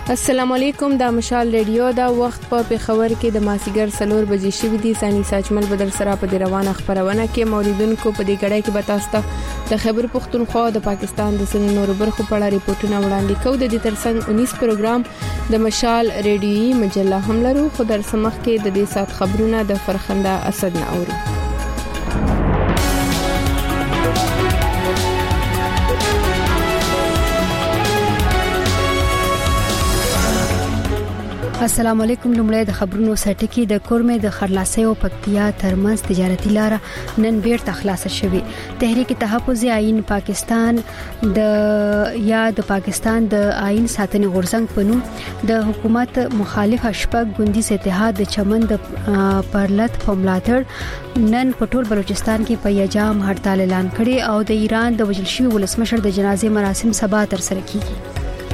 السلام علیکم، دا مشال ریډیو دا وخت په پیښور کې د ماسیګر 4 بجې شوې دي. ثاني ساجمل بدل سره په دې روانه خبرونه کې موریدونکو په دې غړې کې بتاسته د خیبر پختونخوا د پاکستان د سن نور برخو په اړه ریپورتونه وړاندې کوي. د دې ترڅنګ 19 پروګرام د مشال ریډیوي مجله هم لرو، خو در سمخ کې د دې سات خبرونه د فرخنده اسد نه اوري. السلام علیکم. لومړی د خبرونو سرټکی. د کورمې د خرلاسۍ او پکتیا ترمنځ تجارتي لار نن بیرته خلاصه شوې. تحریک تحفظ آئین پاکستان د پاکستان د آئین ساتنې غورځنګ په نوم د حکومت مخالف شپږ ګوندیز اتحاد د چمن د پرلط په ملاتړ نن په ټول بلوچستان کې په یجام هړتال اعلان کړي او د ایران د وژل شوي ولسمشر د جنازې مراسم سبا ترسره کیږي.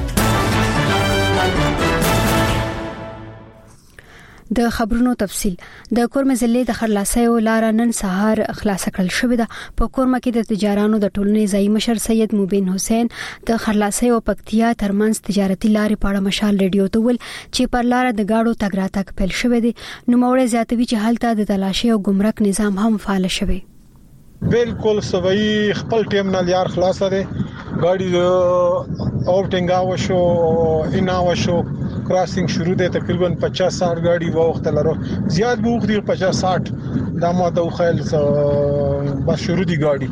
د خبرونو تفصيل. د کورمې ضلع د خرلاسۍ لار نن سهار خلاصه کړل شوې ده. په کورمه کې د تجارانو د ټولنې ځای مشر سید مبین حسین د خرلاسۍ او پکتیا ترمنځ تجارتي لارې په اړه مشال ریډیو ته ول چې پر لار د گاډو تګ راتګ پیل شوې دي. نو موړې زیاتوي چې حالت د تلاشي او ګمرک نظام هم فعال شوی. بالکل سوي خپل ټیم نه لار خلاصه ده. ګاډي اوټینګ وشو اینا وشو کراسینګ شروع ده. تقریبا 50-60 ګاډي وخت لرو، زیات به وخت 50-60 دا ماده خیال بس شروع دي ګاډي.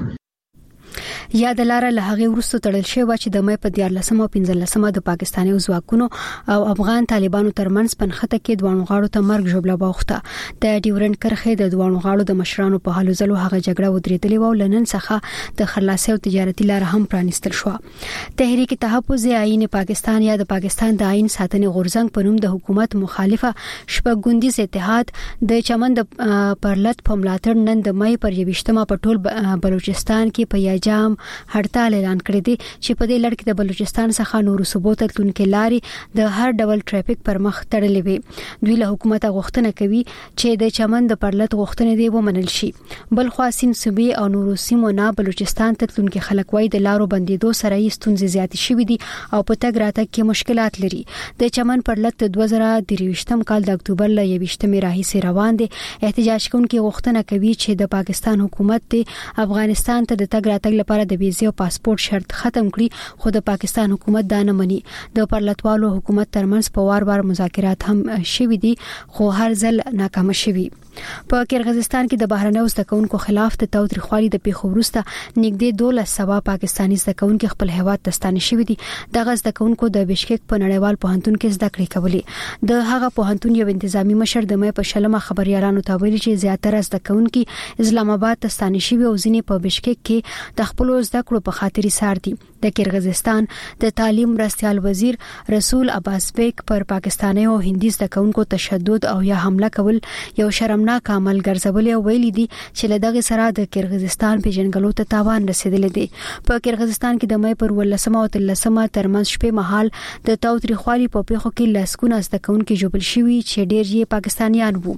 یا د لار له هغه ورستو تړل شوی چې د مې په 14 او 15 د پاکستاني ځواکونو او افغان طالبانو ترمنځ پنخته کې دوه غاړو ته مرګ ژوبله واوخته. د ډیورنډ کرخه د دوه غاړو د مشرانو په حالو ځلو هغه جګړه ودرېدلې و. لنن څخه د خرلاسۍ او تجارتي لار هم پرانستل شو. تحریک تحفظ آئین پاکستان یا د پاکستان د آئین ساتنې غورځنګ په نوم د حکومت مخالفه شپږ ګوندیز اتحاد د چمن د پرلط په ملاتړ نن د مې پر 20 په ټول بلوچستان کې په یجام هړتال اعلان کړی دی چې په دې لړ کې د بلوچستان څخه نورو صوبو ته تلونکي لارې د هر ډول ټریفیک پر مخ تړلې وي. دوی له حکومت غوښتنه کوي چې د چمن د پرلط غوښتنې دی ومنل شي. بل خو سین صوبې او نورو سیمو نه بلوچستان ته تلونکي خلک وای د لارو بندیدو سره یې ستونزې زیات شوې دي او په تګ راتګ کې مشکلات لري. د چمن پرلط 2023 کال د اکتوبر ل 21 راهیسې روان دي. احتجاج کوونکي غوښتنه کوي چې د پاکستان حکومت د افغانستان ته د تګ راتګ لپاره د ویزې او پاسپورت شرط ختم کړي، خو د پاکستان حکومت دا نه مني. د پرلطوالو حکومت ترمنځ په وار مذاکرات هم شوي دي، خو هر ځل ناکام شوي. په کرغیزستان کې د بهرنیو زدهکونکو خلاف د تاوتریخوالي د پیښو وروسته نږدې 1200 پاکستاني زدهکونکو خپل هیواد ته ستانه شوي دي. دغه زدهکونکو د بشکک په نړیوال پوهنتون کې زده کړې کولې. د هغه پوهنتون یو انتظامی مشر د مې په شلمه خبريالانو ته ویلي چې زیاتره زدهکونکو اسلام آباد ته ستانه شوي او ځینې په بشکک کې د خپل زده کړو په خاطر سار دي. د کرغیزستان د تعلیم مرستيال وزیر رسول عباس بیگ پر پاکستاني او هندي زدهکونکو تشدد او یا حمله کول یو شرمناک عمل ګرځول او ویلي دي چې له دغه سره د کرغیزستان پیژنګلو ته تاوان رسیدلی دی. په کرغیزستان کې د مې پر 13 او 13 ترمنځ شپې مهال د تاوتریخوالي په پیښو کې لاسکونه زدهکونکو جوړل شوي چې ډېر یې پاکستانیان وو.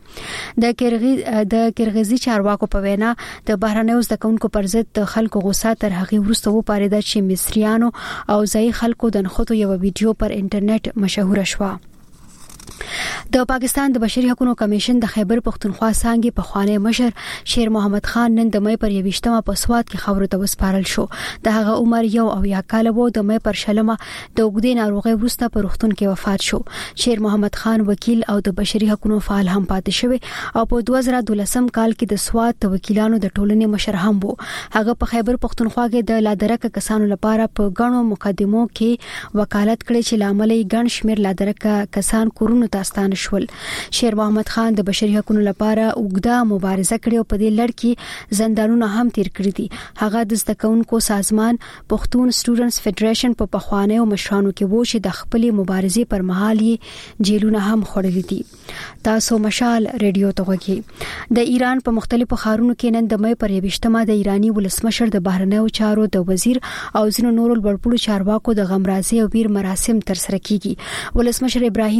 د کرغیزي چارواکو په وینا د بهرنیو زدهکونکو پر ضد د خلکو غوسه تر هغه وروسته وپاریده چې مصریانو او ځای خلکو د نخښو یو ویډیو پر انټرنیټ مشهور شو. د پاکستان د بشري حقوقو کمیشن د خیبر پختونخوا څنګه په خوانې مشر شیر محمد خان نن د مې پر 20 په سواد کې خبرو ته وسپارل شو. د هغه عمر یو او یا کال وو. د مې پر شلمه د وګړي ناروغي وروسته په روغتون کې وفات شو. شیر محمد خان وکیل او د بشري حقوقو فعال هم پاتې شوی او په 2012 کال کې د سواد د وکیلانو د ټولنې مشر هم وو. هغه په خیبر پختونخوا کې د لادرک کسانو لپاره په غنو مقدمو کې وکالت کړي چې لامل یې ګڼ شمیر لادرک کسان کورونو تاستانه شول. شیر محمد خان د بشري حقوقو لپاره اوږده مبارزه کړې او په دې لړ کې زندانونه هم تیر کړی دي. هغه د زدهکونکو سازمان پښتون سټوډنټس فدریشن په پخوانیو مشرانو کې وو چې د خپل مبارزې پر مهال یې جیلونه هم خورلې دي. تاسو مشال ریډیو ته وګورئ. د ایران په مختلفو ښارونو کې نن د مې پر 20 د ایرانی ولسمشر د بهرنیو چارو د وزیر او ځینو نورو لوړپوړو چارواکو د غمرازي او ویر مراسم ترسره کیږي. ولسمشر ابراهیم رئیسی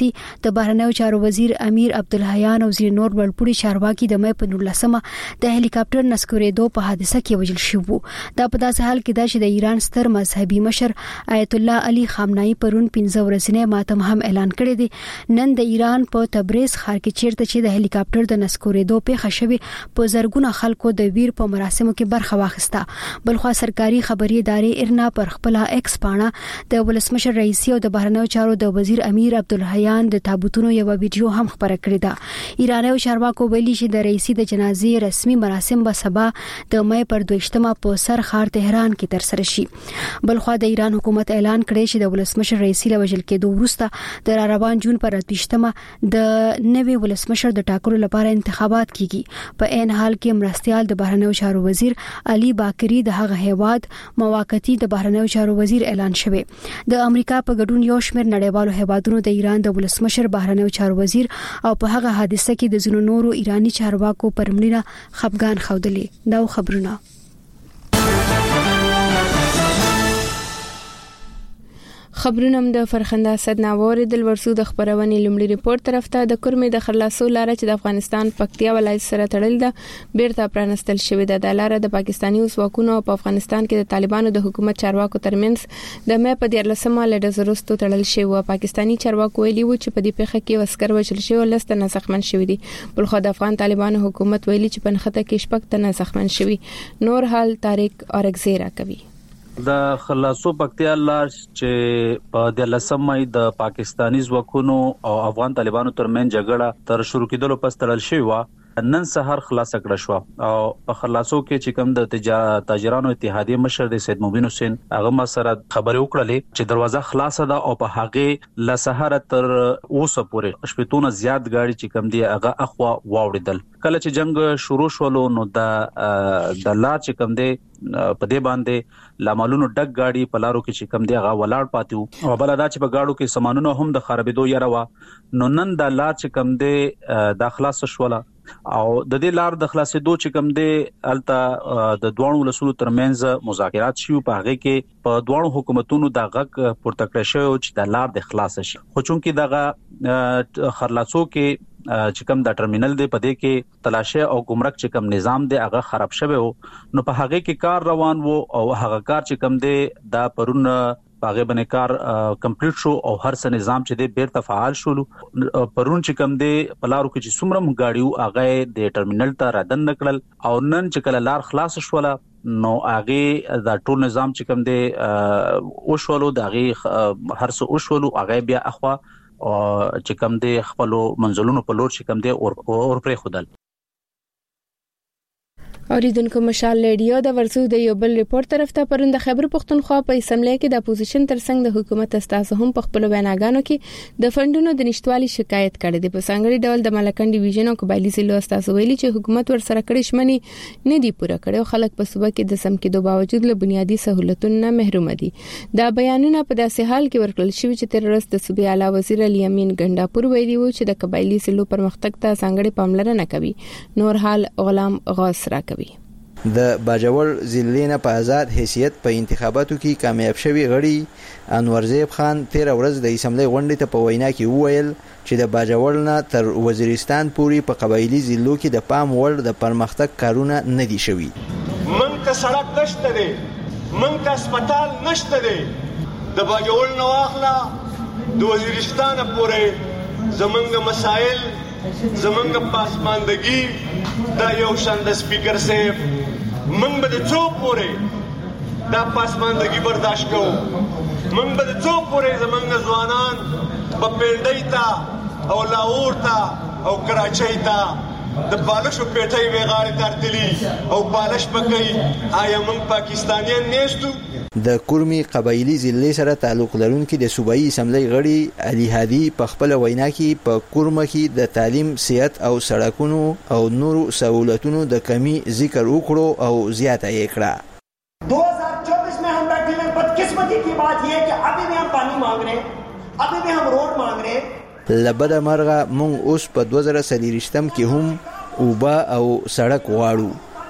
د بهرنیو چارو وزیر امیر عبدالحیان او ځینې نور بلپوري چارواکي د مې په 19مه د هلیکاپټر نسکورېدو په حادثه کې وژل شو. دا په داسې حال کې ده چې د ایران ستر مذهبي مشر آیت الله علي خامنه‌ای پرون 15 ورځې ماتم هم اعلان کړی دی. نن د ایران په تبریز ښار کې چیرته چې د هلیکاپټر د نسکورېدو پیښه شوې په زرګونه خلکو د ویر په مراسمو کې برخه واخیسته. بلخوا سرکاري خبري ادارې ارنا پر خپل ایکس پاڼه د ولسمشر رئیسی او د بهرنیو چارو د وزیر امیر عبدالحیان د تابوتونو یو ویډیو هم خبره کړې ده. ایرانیو چارواکو ویلي چې د رئیسی د جنازې رسمي مراسم به سبا د مې پر 22مه په سر ښار تهران کې ترسره شي. بلخوا د ایران حکومت اعلان کړی چې د ولسمشر رئیسی له وژل کېدو وروسته د روان جون پر 28مه د نوي ولسمشر د ټاکلو لپاره انتخابات کیږي. په عین حال کې مرستيال د بهرنیو چارو وزیر علي باکری د هغه هیواد موقتی د بهرنیو چارو وزیر اعلان شوی. د امریکا په ګډون یو شمېر نړیوالو هیوادونو د ایران د ولسمشر بهرنیو چارو وزیر او په هغه حادثه کې د ځینو نورو ایرانی چارواکو پر مړینه خفګان ښودلي. دا خبرونه خبرونه د فرخنده صدناوور د ورسو د خبرونې لومړي ریپورت طرف ته د کورمې د خلاصو لاره چې د افغانستان پکتیا ولایت سره تړل ده بیرته پرانستل شوې ده. د لاره د پاکستاني وسوکونو په افغانستان کې د طالبانو د حکومت چارواکو ترمنځ د مې په 14مه لړ زروستو تړل شوی. پاکستاني چارواکو ویلي و چې په دې پیښه کې عسكر وژل شوی او لسته زخمن شوی دي. بلخو د افغان طالبانو حکومت ویلي چې په نخته کې شپږ تنه زخمن شوی. نور حال طارق اورګزیرا کوي. د خلاصو پکتیا لار چې په 14مه د پاکستاني ځواکونو او افغان طالبانو ترمن جګړه تر شروع کېدلو پس تړل شوی و. نن سحر خلاص کړه شو او په خلاصو کې چې کوم د تاجرانو اتحادیه مشر د سید مبین حسین هغه ما سره خبرې وکړلې چې دروازه خلاصه ده او په هغه ل سحر تر اوسه پورې شپږونه زیات غاړي چې کوم دی هغه اخوا واوړیدل. کله چې جنگ شروع شولو نو د لار چې کوم دی په دې باندې لاملونو ډک غاړي په لارو کې چې کوم دی هغه ولاړ پاتیو او بل دا چې په غاړو کې سامانونو هم د خرابېدو یاره وا. نو نن د لار چې کوم دی د خلاص شوله او د دې لار د خلاصېدو چې کوم دی الته د دوه ولسونو ترمنځ مذاکرات شوه. په هغه کې په دوه حکومتونو د غک پورته کړی شو چې د لار د خلاص شي. خو چونکی دغه خلاصو کې چې کوم د ټرمینل دی په دې کې تلاشه او ګمرک چې کوم نظام دی هغه خراب شوی وو. نو په هغه کې کار روان وو او هغه کار چې کوم دی دا پرون هغه باندې کار کمپلیټ شو او هر څه نظام چې دی بیرته فعال شول. پرون چې کوم دی په لارو کې چې څومره مګاډیو هغه د ټرمینل ته راځن نکړل او نن چې کله لار خلاص شوله نو هغه د ټول نظام چې کوم دی او شولو دغه هر څه او شولو هغه بیا اخوا او چې کوم دی خپل منزلونو په لور چې کوم دی اور پرې خدل. اوریدونکو مشال ریډیو د ورسو د یو بل ریپورت طرف ته پرون د خیبر پختونخوا په اسمبلی کې د اپوزیشن ترڅنګ د حکومت استازو هم په خپل ویناګانو کې د فندونو د نشټوالي شکایت کړې ده. په څنګه ډول د ملکن ډیویژن او قبایلی سیلو استازو ویلي چې حکومت ورسره کړې شمنې نه دی پوره کړې او خلک په صوبه کې د سم کېدو باوجود له بنیادی سہولتونو نه محروم دي. دا بیانونه په داسې حال کې ورکړل شوی چې تر ورځ د صوبې اعلی وزیر علي امین ګنداپور ویلي و چې د قبایلی سیلو پرمختګ ته څنګه پاملرنه کوي. نور حال غلام غوث را کوي. د باجوړ ضلع په آزاد حیثیت په انتخاباتو کې کامیاب شوی غړي انورزیب خان 13 ورځ د اسمبلی غونډې ته په وینا کې وویل چې د باجوړ نه تر وزیرستان پورې په قبایلی ضلعو کې د پام وړ د پرمختګ کارونه نه دي شوي. مونږ ته سړک نشته دی، مونږ ته هسپتال نشته دی. د باجوړ نه واخله د وزیرستان پورې زمونږ مسائل زمونږ پاسماندګي دا یو شان د سپیکر صاحب مونږ به د څو پورې دا پاسماندګي برداشت کوو. مونږ به د څو پورې زمونږ ځوانان په پیډۍ ته او لاهور ته او کراچۍ ته د پالشو پیټۍ ویغاړې ترتلی او پالش پکې آیا مونږ پاکستانیان نشو. د کورمي قبایلی ضلع سره تعلق لرونکي د صوبایي اسمبلی غړي علي هادي په خپل وینا کې په کورمه کې د تعلیم، صحت او سړکونو او نورو سہولتونو د کمی ذکر وکړو او زیاته یې کړه. 2024 में हम बैठे हैं, बदकिस्मती की बात यह है कि अभी भी हम पानी मांग रहे हैं, अभी भी हम रोड मांग रहे हैं. لبد مرغه مونږ اوس په 2023 کې هم اوبه او سړک غواړو.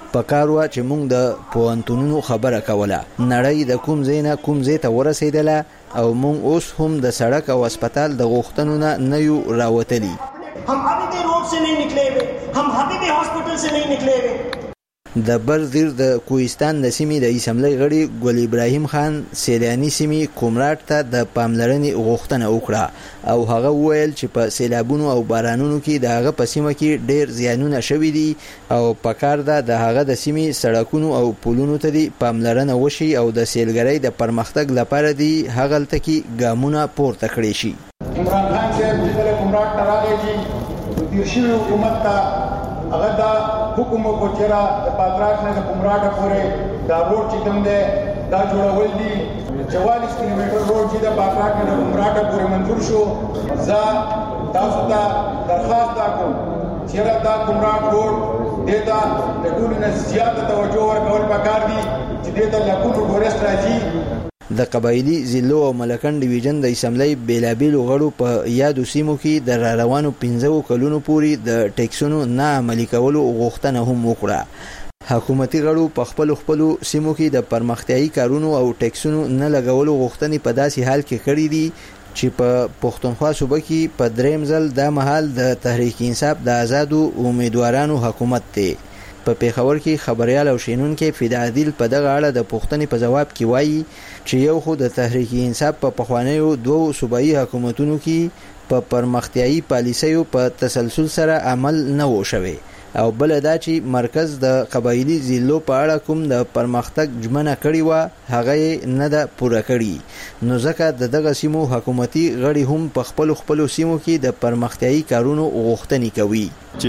پکاروا چې موږ د پوهنتونونو خبره کوله. نړۍ د کوم ځای نه کوم ځای ته ورسېدله او موږ اوس هم د سړک او هسپتال د غوښتنو نه یو راوتلي. हम अभी भी रोड से नहीं निकले हुए, हम अभी भी हॉस्पिटल से नहीं निकले हुए. د برزیر د کوهستان د سیمې د اسمبلی غړي ګل ابراهیم خان سیلانی سیمې کومراټ ته د پاملرنې غوښتنه وکړه او هغه وویل چې په سیلابونو او بارانونو کې د هغه په سیمه کې ډېر زیانونه شوي دي او پکار ده د هغه د سیمې سړکونو او پلونو ته دی پاملرنه وشي او د سیلګرۍ د پرمختګ لپاره دی هغلته کې ګامونه پورته کړي شي. عمران خان صاحب چې کومراټ ته راغی چې د شیو حکومت ته هغه دا حکم وکړ چې د پاتراک نه د کومراټ پورې دا روډ چې کوم دی دا جوړول دي 44 کیلومتر روډ چې د پاتراک نه د کومراټ پورې منظور شو. زه تاسو ته درخواست کوم چې دا کومراټ روډ دته د ټول نه زیاته توجه ورکول پکار دي چې دته لکونو ټورست راځي. د قبایلی ضلعو او ملکن ډیویژن د اسمبلی بیلابیلو غړو په یادو سیمو کې د روانو 15 کلونو پورې د ټیکسونو نه عملي کولو غوښتنه هم وکړه. حکومتي غړو په خپل سیمو کې د پرمختیايي کارونو او ټیکسونو نه لګولو غوښتنې په داسې حال کې کړې دي چې په پښتونخوا صوبه کې په دریم ځل د مهال د تحریک انصاف د آزادو امیدوارانو حکومت دی. په پیښور کې خبريال او شینونکو فدا عادل په دغه اړه د پوښتنې په جواب کې وایي چې یو خو د تحریک انصاف په پخوانیو دوه صوبایي حکومتونو کې په پرمختیايي پالیسیو په تسلسل سره عمل نه و شوی او بل دا چې مرکز د قبایلی ضلعو په اړه کوم د پرمختګ ژمنه کړې و هغه نه ده پوره کړې. نو ځکه دغه سیمو حکومتي غړي هم په خپل سیمو کې د پرمختیايي کارونو غوښتنې کوي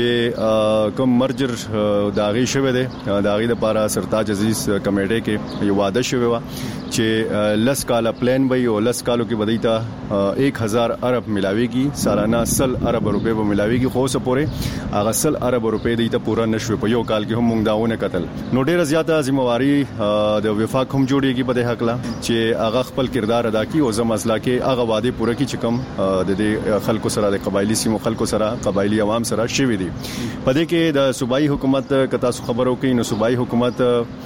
چې کوم مرجر داغي شوه دی داغي د لپاره سرتاج عزیز کمیټه کې یو وعده شوه و چې لس کاله پلان وي او لس کالو کې بدایته 1000 ارب ملاويږي سالانه 100 ارب روپے به ملاويږي خو څه پورې هغه 100 ارب روپے د ته پورا نشوي په یو کال کې هم موږ داونه قتل. نو ډیره زیاته ذمہواری د وفاق هم جوړیږي په دې حق لا چې هغه خپل کردار ادا کړي او زم مسله کې هغه وعده پوره کړي چې کم د دې خلکو سره د قبایلی سیمو خلکو سره قبایلی عوام سره شوي دي. په دې کې د صوبایي حکومت کتا خبرو کوي نو صوبایي حکومت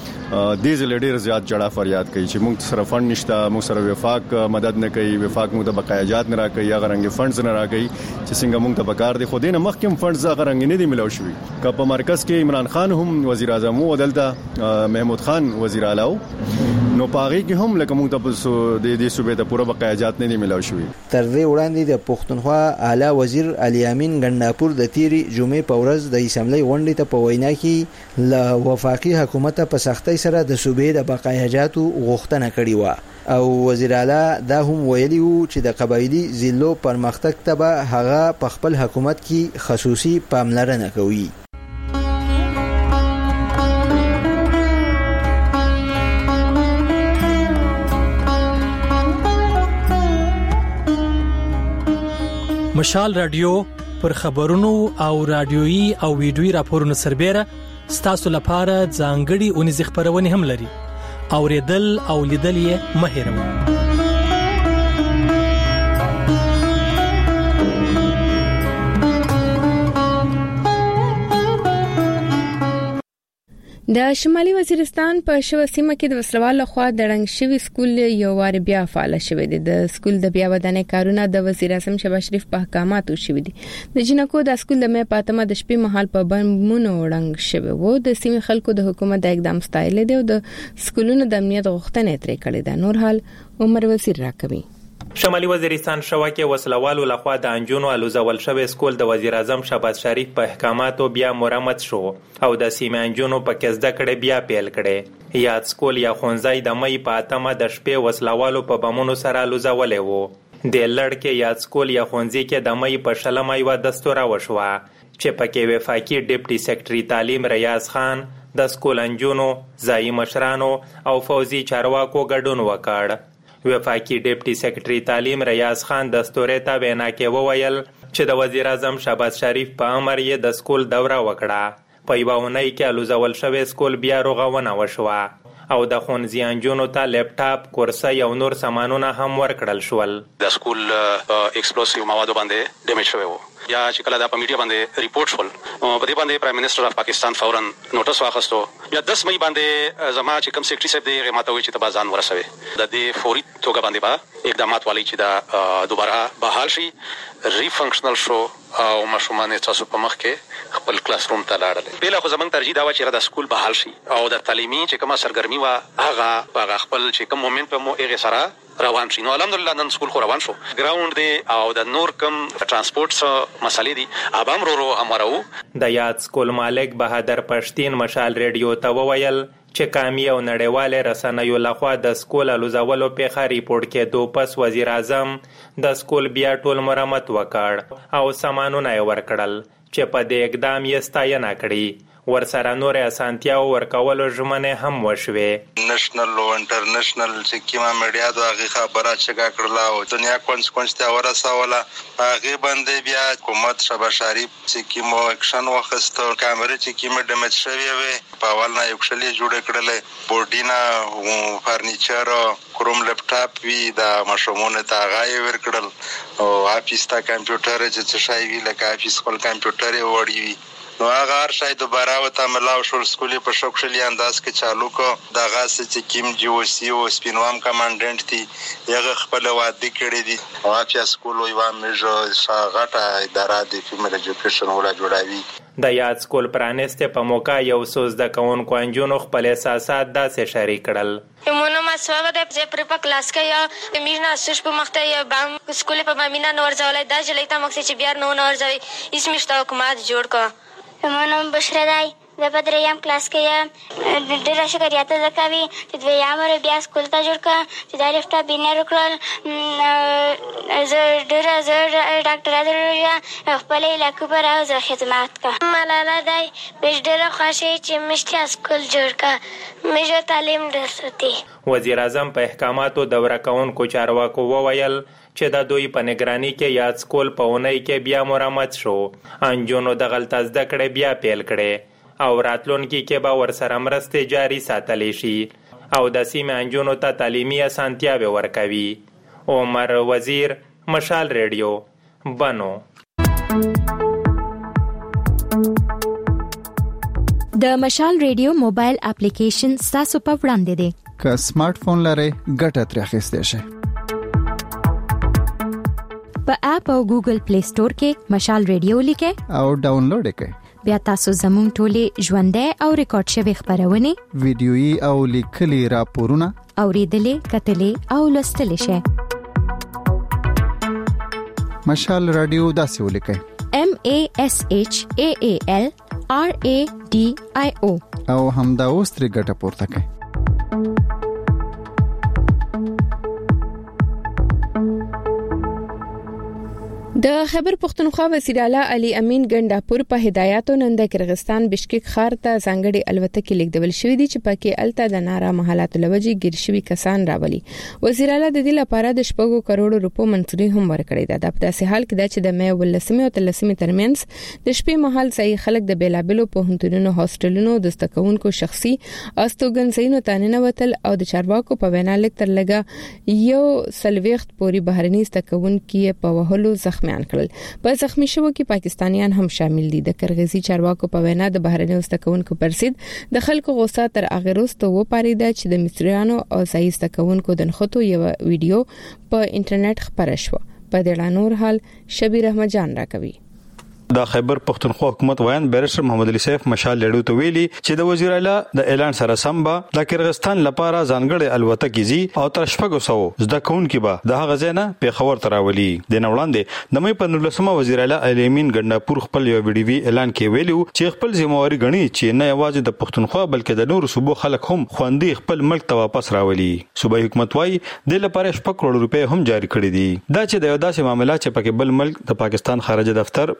دې زل ډیر زیات جړه فریاد کوي چې موږ سره فند نشته موږ سره وفاق مدد نه کوي وفاق موږ د بقایاجات نه راکوي یا غرنګ فندز نه راکوي چې څنګه موږ ته بکار دي خو دې نه مخکې فندز غرنګ نه دي ملو شوی. که په مرکز کې عمران خان هم وزیر اعظم او دلته محمود خان وزیر اعلی نو پاغي کې هم لکه موږ ته د دې صوبې ته پوره بقایاجات نه دي ملو شوی. تر دې وړاندې د پښتونخوا اعلی وزیر علي امین ګنداپور د تیری جمعې په ورځ د اسمبلی غونډې ته په وینا کې له وفاقي حکومت په سختۍ سره د صوبې د بقایاجاتو غوښتنه کړې و او وزیر اعلی دا هم ویلي و چې د قبایلی ضلعو پرمختګ ته به هغه په خپل حکومت کې خصوصي پاملرنه کوي. مشال رادیو پر خبرونو او رادیويي او ویډیويي راپورونو سربېره ستاسو لپاره ځانګړي اونیز خبرونه هم لري. اوریدل او لیدل یې مه هېروئ. د شمالي وزیرستان په شوه سیمه کې د وسلوال لخوا د رنګ شوی سکول یو وار بیا فعال شوی دی. د سکول د بیا ودانې کارونه د وزیر اعظم شهباز شریف په احکاماتو شوی دي. د جنکو د سکول د مې پاتمه د شپې مهال په بمونو رنګ شوی وو. د سیمې خلکو د حکومت د اقدام ستایل دي او د سکولونو د امنیت غوښتنې ترې کړې ده. نور حال عمر وزیر راکوي. شمالي وزیرستان شوه کې وسلوالو لخوا د انجونو الوزول شوی سکول د وزیر اعظم شهباز شریف په احکاماتو بیا مرمت شو او د سیمې انجونو په کې زده کړې بیا پیل کړي. یاد سکول یا خونځای د مې په اتمه د شپې وسلوالو په بمونو سره الوزولې وو. د لړکې یاد سکول یا خونځي کې د مې په شلمه یو دستوره وشوه چې پکې وفاقي ډیپټي سیکریټري تعلیم ریاض خان د سکول انجونو ځایي مشرانو او فوزي چارواکو ګډون وکړ. وفاقي ډیپټي سیکریټري تعلیم ریاض خان دستورې ته وینا کې وویل چې د وزیر اعظم شهباز شریف په امر یې د سکول دوره وکړه. په یوه اونۍ کې الوزول شوی سکول بیا رغونه وشوه او د ښوونځي انجونو ته لیپټاپ کورسۍ او نور سامانونه هم ورکړل شول. د سکول ایکسپلوسیو موادو باندې ډیمیج شوی و یا چې کله د میډیا باندې ریپورت شول په دې باندې پرایم منسٹر اف پاکستان فورا نوټس واخستو. یا 10 مئی باندې زما چې کوم سیکریټری صاحب دی ماته وی چې تبازان ورسوي د دې فوري توګه باندې با اقدامات والی چې دا دوباره بحال شي ری فنکشنل شو او ماشومان تاسو په مخ کې خپل کلاس روم ته لاړل. بل خو زمونږ ترجیح دا و چې د سکول بحال شي او د تعلیمي چې کومه سرګرمي وا هغه خپل چې کوم مومنت په مو هغه سره روان شي. نو الحمدلله نن سکول خو روان شو. ګراوند دی او د نور کم ترانسپورت مسلې دي ابام رو امرو. د یاد سکول مالک بهادر پښتين مشال ریډیو ته وویل چې کامی او نړیواله رسنیو لخوا د سکول الوزولو په ریپورت کې دو پس وزیر اعظم د سکول بیا ټول مرمت وکړ او سامانونه ورکړل چې په دې اقدام یې ستاینه کړې. ورسره نور اسانتیا ورکولو ژمنه هم وشوه. نېشنل او انټرنیشنل چې کیما میډیا د هغه خبره چې کړلا او دنیا کونس ته ورسوله هغه باندې بیا حکومت شبا شریف چې کیمو اکشن واخستو. کیمرې چې کیمه ډیمیج شوی وي په اول نه یو شلې جوړ کړل بورډینا فرنیچر کروم لپټاپ وی د ماشومونه ته غای ورکړل او افیس ته کمپیوټر چې شای وی لکه افیس خپل کمپیوټر وړي وی نو هغه هر شای دوباره وته ملاو شو سکولي په شوکشلي انداز کې چالو کو دغه چې کیم جی او سی او سپینوام کمانډنټ دي یغه خپل وادي کړی دي او چې سکول یو مېجو شاغټه اداره د فیمل ایجوکیشن ولا جوړاوي. د یاد سکول پرانسته په موقع یو سوز د کونکو انجونو خپل احساسات داسې شریک کړل. مونږ مسوغه د پرې په کلاس کې یا مینا سوش په مخته یا بام سکول په بامینا نور ځولای دا جلیتا مخ چې بیا نور ځوي اس مشته حکومت جوړ کا. مونږ بشردای د بدریم کلاس کې ډېر شکریات زکوي چې دوی امر بیا سکول ته جوړ کا چې دا لفټا بینر کړل زه ډېر ډاکټر ادریا خپل علاقې پر او زه خدمات کا ملاله دای ډېر خوشی چې مشته سکول جوړ کا مې تعلیم درسوتی. وزیر اعظم په احکاماتو دوره کونکو چارواکو وویل چې د دوی په نگرانی کې یاد سکول په اونۍ کې بیا مرمت شو. انجونو د غلط زده کړې بیا پیل کړي او راتلونکي کې به ورسره مرستې جاری ساتلی شي او د سیمې انجونو ته تعلیمي اسانتیاوې ورکوي. عمر وزیر مشال ریډیو بنو. د مشال ریډیو موبایل اپلیکیشن تاسو په وړاندې دی. که سمارټ فون لرئ ګټه ترې اخیستئ شئ. په اپ او ګوګل پلی سٹور کې مشال ریډیو لیکئ او ډاونلوډ کړئ. بیا تاسو زموږ ټولې ژوندۍ او ریکارډ شوی خبرونه ویډیويي او لیکلي راپورونه اوریدلې کتلې او لوستلې شئ. مشال رادیو داسې ولیکئ MASHAALRADIO او همدا اوس ترې ګټه پورته کړئ. د خیبر پختونخوا وزیر اعلی علي امین ګنداپور په هدایاتو نن د کرغستان بشکک ښار ته ځانګړي الوتکې لیږدول شوې دي چې پکې الته د نارا محلات لوجي ګیر شوي کسان راولي. وزیر اعلی د دې لپاره د 6 کروڑ روپو منځوري هم ورکړې ده. د داسې حال کې د چې د مې ولسمه او تلسمه ترمنځ د شپې مهال ځای خلک د بیلابلو په هنتونو هاستلونو د استکونکو شخصي استوګنځینو تانه وتل او د چارواکو په وینا لیک تر لګا یو سلويخت پوری بهرني استکونکو په وهلو زخمي کړل. په زخمی شوو کې پاکستانیان هم شامل دي. د کرغزي چارواکو په وینا د بهرني استکونکو پرسید د خلکو غوسه تر اغروستو و پاریده چې د مصریانو او ځای استکونکو د نخښتو یو ویډیو په انټرنیټ خبره شو. په دې اړه نور حال شبیر احمد جان راکوي. د خیبر پختونخوا حکومت وایي بیرسټر محمد علي سیف مشال لړو ته ویلي چې د وزیر اعلی د اعلان سره سم به د کرغستان لپاره ځانګړي الوتکې زی او تر 600 زده کوونکي به د هغه ځای نه پیښور ته راولي. د نوړاندې د مې په 19 وزیر اعلی علي امین ګنداپور خپل یو ویډیو اعلان کې ویلو چې خپل ذمہواری غني چې نه یوازې د پختونخوا بلکې د نورو صوبو خلک هم خوندې خپل ملک ته واپس راولي. صوبایي حکومت وایي د لپاره 6 کروڑ روپے هم جاری کړی دي. دا چې د یو داسې معاملې چې پکې بل ملک د پاکستان خارجه دفتر پاکستان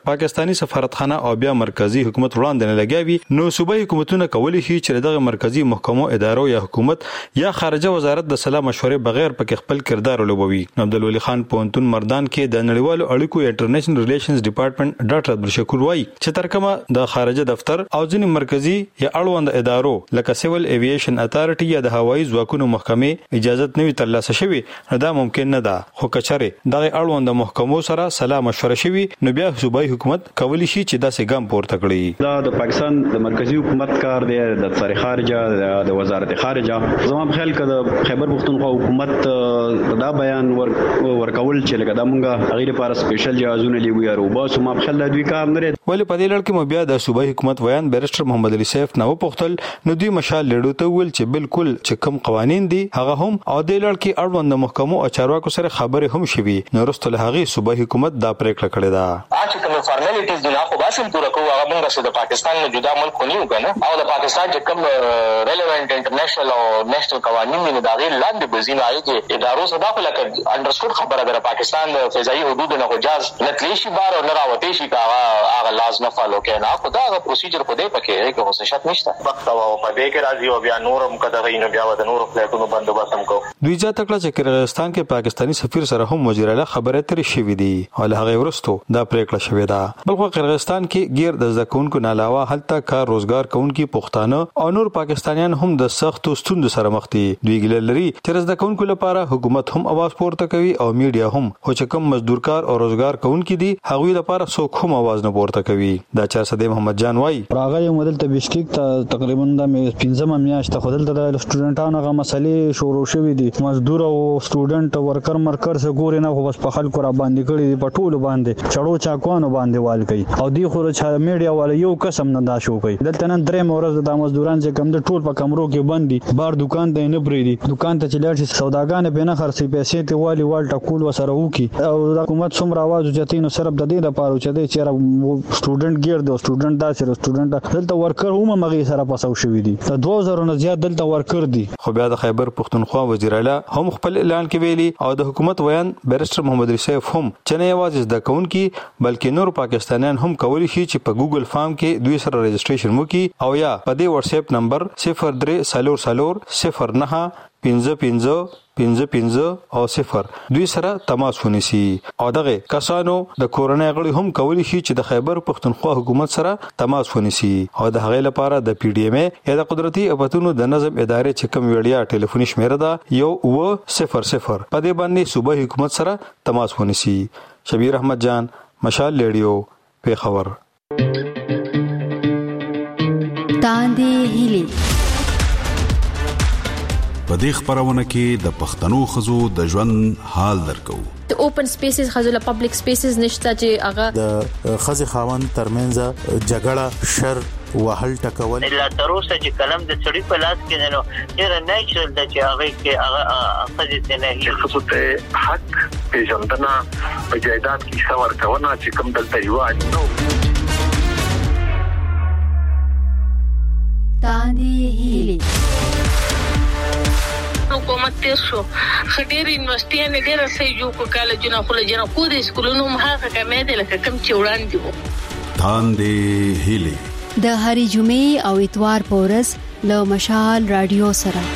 پاکستاني سفارتخانه او بیا مرکزی حکومت وړاندې نه لګیاوي نو صوبایي حکومتونه کولی شي چې دغه مرکزی محکمو ادارو یا حکومت یا خارجه وزارت د سلا مشورې بغیر پکې خپل کردار ولوبوي. عبدالولي خان پونتون مردان کې د نړیوالو اړیکو انټرنیشنل ریلیشنز ډپارټمنټ ډاکټر عبدالشکور وایي چې ترکمه د خارجه دفتر او ځینې مرکزی یا اړوند ادارو لکه سیول ایوییشن اتارټي یا د هوایي ځواکونو محکمې اجازه نه وي ترلاسه شوی نو دا ممکن نه ده. خو کچره دغه اړوند محکمو سره سلا مشوره شوی نو بیا صوبایي حکومت کولی شي چې داسې ګام پورته کړي. دا د پاکستان د مرکزی حکومت کار دی د دفتر خارجه د وزارت خارجه. زما په خیال کې د خیبر پختونخوا حکومت دا بیان ورکول چې لکه دا مونږه غیر لپاره سپیشل جهازونه لیږو یا روباس ما په خیال دوی کار نه لري. ولې په دې لړ کې مو بیا د صوبایي حکومت ویان بیرسټر محمد علي سیف نو پختل نو دوی مشال لړو ته ول چې بالکل چې کوم قوانين دي هغه هم او د لړ کې اړوند محکمو او چارواکو سره خبرې هم شوي نو رسول هغه صوبایي حکومت دا پریکړه کړې ده چې کوم فارمالیټیز دي خو باسم پوره کوو هغه موږ د پاکستان نه جدا ملک نه یو کنه او د پاکستان چې کوم ریلیونټ انټرنیشنل او نېشنل قوانين دي دا غیر لاندې بزینه ایږي ادارو صدا په لکه انډرسټوډ خبره ده پاکستان د فضائي حدود نه جاز نتلیشي بار او نه راوتی شي کا هغه لازم فالو کړي نه خو دا پروسیجر په دې پکې کې هوڅ شت نشته وخت او په دې کې راځي او بیا نورم کده غي نه بیا د نورو فلټونو بندوبست هم کو. دوی ځا تکړه چې قرغیزستان کې پاکستانی سفیر سره هم وزیر اعلی خبرې ترې شوې دي او له هغه ورستو دا پریکړه شوې ده. بلخو قرغیزستان کې غیر د ځکونکو نه علاوه هلته کار روزګار کوونکي پښتانه او نور پاکستانیان هم د سختو ستوندو سره مخ دي. دوی ګل لري چې د ځکونکو لپاره حکومت هم आवाज پورته کوي او میډیا هم خو چې کوم مزدورکار او روزګار کوونکي دي هغوی لپاره څوک هم आवाज نه پورته کوي. دا چا صدې محمد جان وای راغی مدل ته بشکیک ته تقریبا د 15 میاشت خدل ته د سټوډنټانو غو مسلې شروع شوې دي مزدور او سټوډنټ ورکر مرکر سره ګوري نه خو بس په خلکو را باندې کړي دي په ټولو باندې چړو چاکوانو باندې وال کوي او دی خو چې میډیا ولا یو قسم نه دا شو کوي دلته نن درې مورز د مزدوران چې کم د ټول په کمرو کې بندي بار دکان ته نه بریدي دکان ته چلار شي سوداګان به نه خرڅي پیسې ته والی وال ټکول وسره وکي او د حکومت څومره आवाज جتینو صرف د دې لپاره چې د چیرې سټوډنټ ګیر د سټوډنټ دا سره سټوډنټ دلته ورکر هم مغي سره پاسو شوې دي د 2000 نه زیات دلته ورکر دي. خو بیا د خیبر پختونخوا وزیر اعلی هم خپل اعلان کې ویلي او د حکومت ویان بیرسټر محمد علي سیف هم چې نه یوازې د کونکي بلکې نور پاکستانیان هم کولی شي چې په ګوګل فارم کې دوی سره رجسټریشن وکړي او یا په دې واتس اپ نمبر 03 55 او 0 دوی سره تماس ونیسي او دغه کسانو د کورونای غړي هم کولی شي چې د خیبر پختونخوا حکومت سره تماس ونیسي او د هغې لپاره د پی ډی ایم یا د قدرتي اپتونو د نظم ادارې چې کوم وړیا ټلیفوني شمیره ده 100 په دې باندې صوبایي حکومت سره تماس ونیسي. شبیر احمد جان مشال ریډیو پیښور. تاندې هیلي په دې خبرونه کې د پښتنو خزو د ژوند حال درکو. د اوپن سپیسز خزو له پبلک سپیسز نشته چې هغه د خزي خاوند ترمنځ جګړه شر وهل ټکول الا تر اوسه چې کلم د چړې په لاس کې نه ډېر نیچرل د چې هغه کې هغه خزي ته نه خصوص ته حق پیژندنه په جایداد کې څور کونه چې کوم دلته یو اجنو تاندې هیلي حکومت تیر شو خډیر یونیورسيټي نه ډیر سې جو کو کالجونه خو له جنا کو د سکولونو مخه کمې دي لکه کم چې وړاندې وو. تاندې هیلي د هری جمعې او اتوار پورز له مشال رادیو سره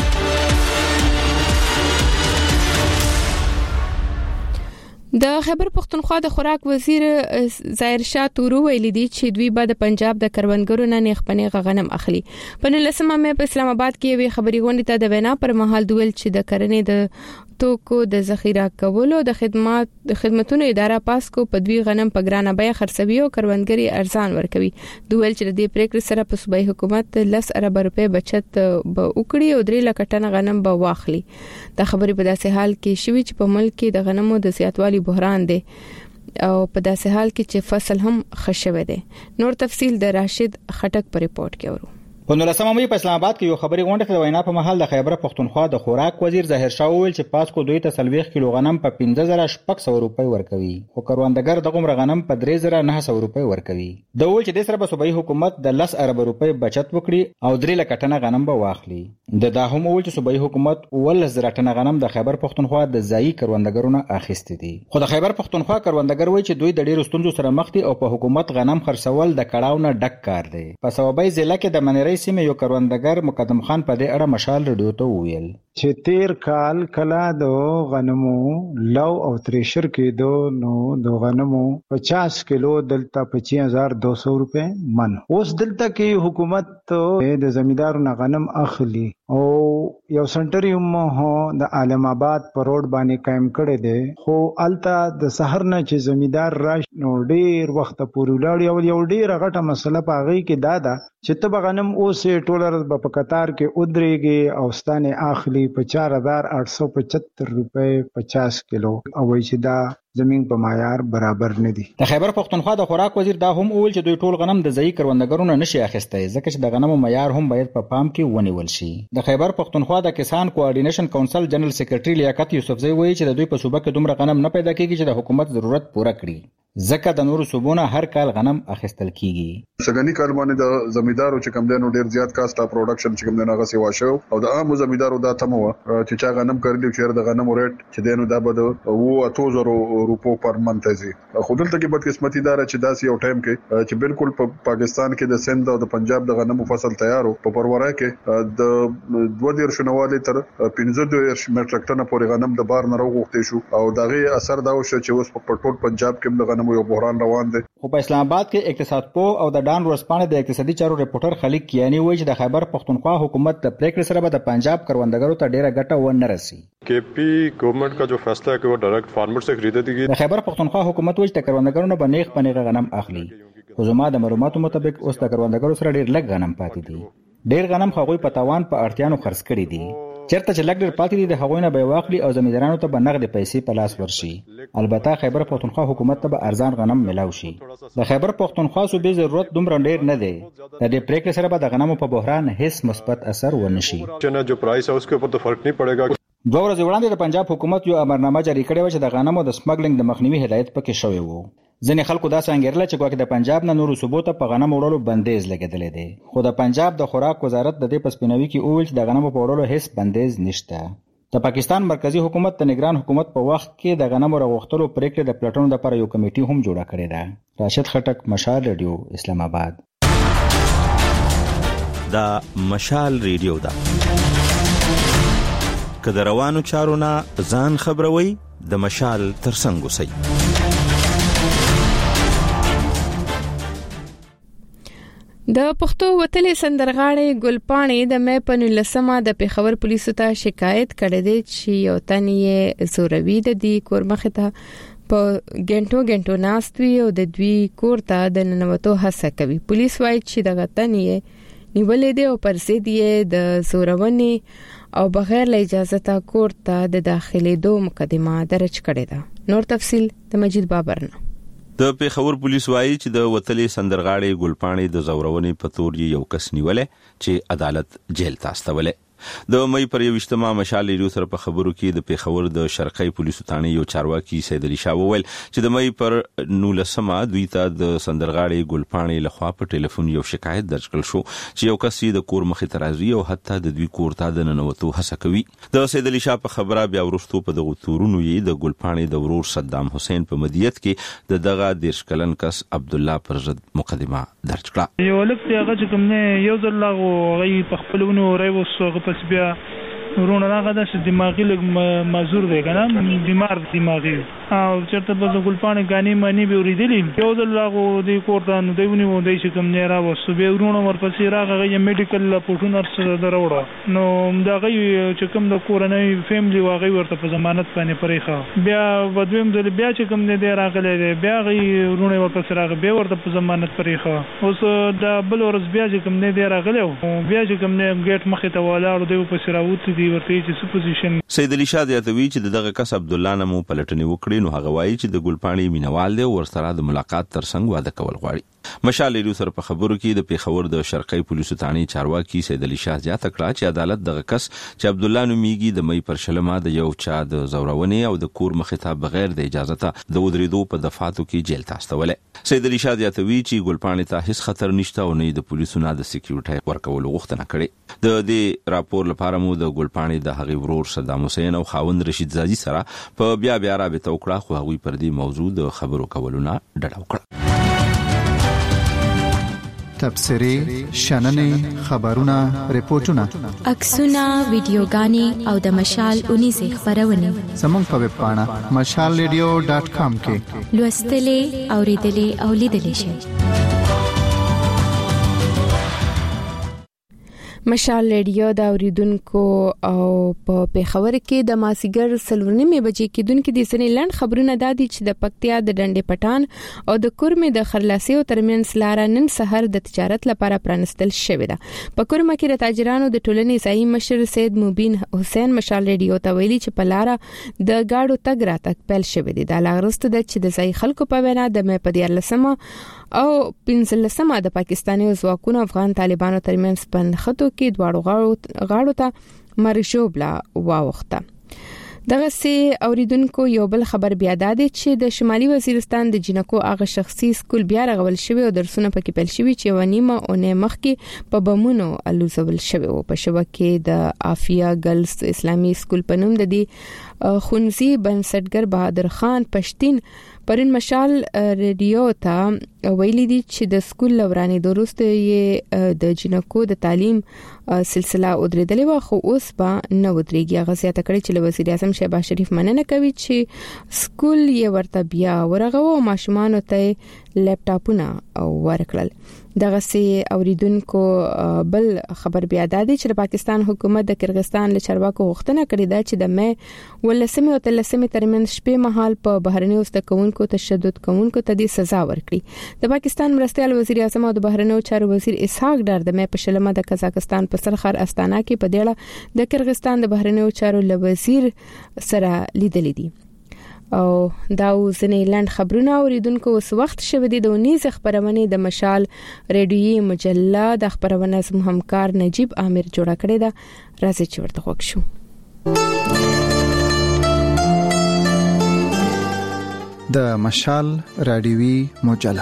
د خیبر پختونخوا د خوراک وزیر ظاهر شاه تورو ویل دي چې دوی به د پنجاب د کروندګرو نه نېخپنې غنم اخلي. په 19 مې په اسلام آباد کې وی خبري غونډه ته د وینا پر مهال دویل چې د کرنې د توکو د ذخیره کولو د خدماتونو اداره پاسکو په دوی غنم په ګرانه بیه خرڅوي او کروندګري ارزان ورکوي. دویل چې د پریکړې سره په صوبایي حکومت 10 ارب روپے بچت به وکړي او 3 لک ټن غنم به واخلي. دا خبري په داسې حال کې شوي چې په ملک کې د غنمو د زیاتوالي بحران دی او په داسې حال کې چې فصل هم خښوي دی. نور تفصيل د راشد خټک په ریپورت کې ورو. په 19 مې په اسلام آباد کې یو خبري غونډه کې د وینا په محل د خیبر پختونخوا د خوراک وزیر ظاهر شاه وویل چې پاسکو دوی ته 40 کیلو غنم په 15600 روپۍ ورکوي خو کروندګر دغه غنم په 3900 روپۍ ورکوي د ویل چې د سره په صوبایي حکومت د 10 ارب روپۍ بچت وکړي او 3 لک ټنه غنم به واخلي د هم ویل چې صوبایي حکومت 1000 ټنه غنم د خیبر پختونخوا د ځایي کروندګرونو اخیستي دي خو د خیبر پختونخوا کروندګر وایي چې دوی د ډیرو ستونزو سره مخ دي او په حکومت غنم خرڅول د کړهو نه ډک کار دی په صوبایي ضلع کې د منری سیمه یو کروندګر مقدم خان په دې اړه مشال رادیو ته وویل چې تیر کال کلا د غنمو لو او تریشر کې نو د غنمو 50 کیلو دلته 25200 روپے من اوس دلته کې حکومت د زمیندارونو غنم اخلي او یو سنټریوم هو د عالم آباد پر روډ باندې قائم کړي دي خو الته د سحر نه چې زمیندار راش نو ډیر وخت پورې لاړ یو ډیر غټه مسله پاغي کې دادا چې ته غنم اوس ټولر په قطار کې ودرېږي او ستانه اخلي په 4875 روپے 50 کیلو او چې دا زمين په معیار برابر نه دي د خیبر پختونخوا د خوراک وزیر دا هم وویل چې دوی ټول غنم د ځای کروندګرونو نشي اخیستای ځکه چې د غنمو معیار هم باید په پام کې ونیول شي د خیبر پختونخوا د کسان کوارډینیشن کونسل جنرال سیکریټری لیاقت یوسفزئی وایي چې د دوی په صوبه کې دومره غنم نه پیدا کیږي چې د حکومت ضرورت پوره کړي ځکه د نورو صوبونو هر کال غنم اخیستل کیږي سګنی کال باندې د زمیندارو چې کم دینو ډیر زیات کاسټ اف پروډکشن چې کم دینو هغه سیوا شو او د عام زمیندارو دا تمو چې چا غنم کړلی چې د غنمو ریټ چې دینو دا بده او 2000 روپو پر منټ زی خو دلته کې بدقسمتي دار چې داسې یو ټایم کې چې بالکل په پاکستان کې د سند او د پنجاب د غنمو فصل تیارو په پرورای کې د 2000 شنواله تر 15 میټریک ټن پورې غنم د بار نه راغوښته شو او دغه اثر دا وشو چې اوس په ټول پنجاب کې د غنمو یو بحران روان دی خو په اسلام آباد کې اقتصاد پو او د ډان ورسپانه د اقتصادي چارو ریپورټر خلیق کیانی وایي چې د خیبر پختونخوا حکومت د پریکړې سره به د پنجاب کروندګرو ته ډیره ګټه ونه رسي केपी गवर्नमेंट का जो फैसला है कि वो डायरेक्ट फार्मर से खरीदेगी د خیبر پختونخوا حکومت وایي چې کروندګرونو به نیغ پنیغه غنم اخلي خو زما د معلوماتو مطابق اوس د کروندګرو سره ډیر لږ غنم پاتې دي ډیر غنم خو په تاوان په اړتیانو خرڅ کړي دي چیرته چې لګ ډیر پاتې دي د هغوی نه به واخلي او زمیندارانو ته به نغد پیسې په لاس ورشي البته خیبر پختونخوا حکومت ته به ارزان غنم ملاو شي د خیبر پختونخوا صوبې ضرورت دومره ډیر نه دی د دې پریکړې سره به د غنمو په بحران هیڅ مثبت اثر ونه شي जो प्राइस है उसके ऊपर तो फर्क नहीं पड़ेगा دوه ورځې وړاندې د پنجاب حکومت یو امرنامه جاری کړې و چې د غنمو د سمګلینګ د مخنیوي هدایت پکې شوی وو ځینې خلکو دا څنګه چې ګواکې د پنجاب نه نورو صوبو ته په غنمو وړلو بندیز لګیدلې دي خو د پنجاب د خوراک وزارت د دې پسپینوي کې وویل چې د غنمو په وړلو هیڅ بندیز نشته د پاکستان مرکزی حکومت د نگران حکومت په وخت کې د غنمو راغښتلو پریکړې د پلټنو لپاره یو کمیټي هم جوړه کړې ده راشد خټک مشال رادیو اسلام آباد دا مشال ریډیو ده که د روانو چارو نه ځان خبروي د مشال ترڅنګ اوسئ د پښتو وتلې سندرغاړې ګلپاڼې د مې په 19 د پیښور پولیسو ته شکایت کړې ده چې یو تن یې زوروي د دې کورمخه ته په ګنټو ناستوي او د دوی کور ته د ننوتو هڅه کوي پولیس وايي چې د غتن یې نیولې ده او پرسې دی د زورونې او بغیر له اجازه تا کور ته د داخلي دوه مقدمه درج کړې ده نور تفصيل د مجید بابر نه د پیښور پولیس وايي چې د وتلې سندرغاړې ګلپاڼې د زورونې په تور یو کس نیولې چې عدالت جیل ته استولې د مې پر 21 مشال ریډیو سره په خبرو کې د پیښور د شرقي پولیسو ثانې یو چارواکي سید علي شاه وویل چې د مې پر 19 دوی ته د سندرغاړې ګلپاڼې لخوا په ټلیفون یو شکایت درج کړل شو چې یو کس د کور مخې ته راځي او حتی د دوی کور ته د ننوتو هڅه کوي د سید علي شاه په خبره بیا ورستو په دغه تورونو یې د ګلپاڼې د ورور صدام حسین په مدیریت کې دغه 10 کلن کس عبد الله پر ضد مقدمه درج کړه یو لکه هغه چې کوم نه یو ځل لاغو غي په خپلونو ریوسو پس بیا ورونه راغه د دماغي لګ مازور دی کنه بیمار دماغي او چرته په ګلپاڼې غاني مانی به ورېدلی یو ځل لاغو د کوړه نو دیونی مو دی چې کوم نه را وسو به ورونه ورپسې راغه یې میډیکل پورټونر سره دروړه نو دا غي چې کوم د کورنۍ فیملی واغې ورته په ضمانت باندې پرېخه بیا ودویم ځل بیا چې کوم نه دی راغله بیا غي ورونه ورپسې راغه به ورته په ضمانت پرېخه اوس دا بل ورځ بیا چې کوم نه دی راغله بیا چې کوم نه ګیټ مخې ته ولاړ دی په سراوت دی ورته چې سپوزیشن سید علي شاه یاتوی چې دغه کس عبد الله نمو پلټنې وکړي نو هغه وایي چې د ګلپاڼې مینوال دی او ورسره د ملاقات ترڅنګ واده کول غواړي مشال ریډیو سره په خبرو کې د پیښور د شرقي پولیسو ثاني چارواکي سید علي شاه زیاته کړه چې عدالت دغه کس چې عبد الله نومیږي د مې پر شلمه د یو چا د زورونې او د کور مخه بغیر د اجازه ته د ودریدو په دفعاتو کې جیل ته استولې. سید علي شاه زیاتوي چې ګلپاڼې ته هیڅ خطر نشته او نه د پولیسو نه د سکیورټي ورکول غوښتنه کړې. د دې راپور لپاره مو د ګلپاڼې د هغې ورور صدام حسین او خاوند رشید زادي سره په بیا رابطه وکړه خو هغوی پر دې موضوع د خبرو کولو نه ډډه وکړه. تبصرې، شننې، خبرونه، ریپورتونه، عکسونه، ویډیوګانې او د مشال 19 خبرونه زموږ په ویب پاڼه mashalradio.com کې لوستلې، اوریدلې او لیدلې شئ. مشال ریډیو دا اوریدونکو او په پیښور کې د ماسیګر 3:30 بجې کېدونکو د سنې لاند خبرونه دادي چې د پکتیا د ډنډې پټان او د کورمې د خرلاسیو ترمنځ لار نن سحر د تجارت لپاره پرانستل شوې ده. په کورمه کې د تاجرانو د ټولنې ځای مشر سید مبین حسین مشال ریډیو ته ویلي چې په لار د گاډو تګ راتګ پیل شوې دي. دا لاغرسته د چې د ځای خلکو په وینا د مې په 14 او 15 د پاکستاني ځواکونو افغان طالبانو ترمنځ پنځخته کې دواړو غاړو ته مرشوبلا واوخته. دغه سي اوریدونکو یو بل خبر بیا دادی چې د شمالي وزیرستان د جنکو هغه شخصي سکول بیا رغول شوی او درسونه پکې پیل شوی چې ونیمه او نه مخکې په بمونو الوزول شوی او په شبکې د عافیه ګرلز اسلامي سکول په نوم د دې خونزي بنسټګر بهادر خان پښتين پرین مشال ریډیو ته ویلي دي چې د سکول لوراني دروست یې د جنکو د تعلیم سلسله ودرېدلې و خو اوس به نه ودرېږي. غزياته کړي چې وزیر اعظم شهباز شریف مننه کوي چې سکول یې ورته بیا ورغو او ماشومان ته لپټاپونه ورکړل. دغه سي اوریدونکو بل خبر بیا دادی چې پاکستان حکومت د کرغستان له چارواکو غوښتنه کړې ده چې د مې 13 او 13 ترمنځ شپې مهال په بهرنیو استکونکو تشدد کوونکو ته د سزا ورکړي. د پاکستان مرستيال وزیر اعظم او د بهرنیو چارو وزیر اسحاق ډار د مې په شلمه د قزاقستان په سرخر استانا کې په دیړه د کرغستان د بهرنیو چارو وزیر سره لیدل دي. او دا ځنې لاند خبرونه اوریدونکو اوس وخت شوه د 19 خبرونه د مشال ریډیوي مجله د خبرونه زموږ همکار نجیب عامر جوړه کړې ده. راځي چې ورته خوښ شو. د مشال ریډیوي مجله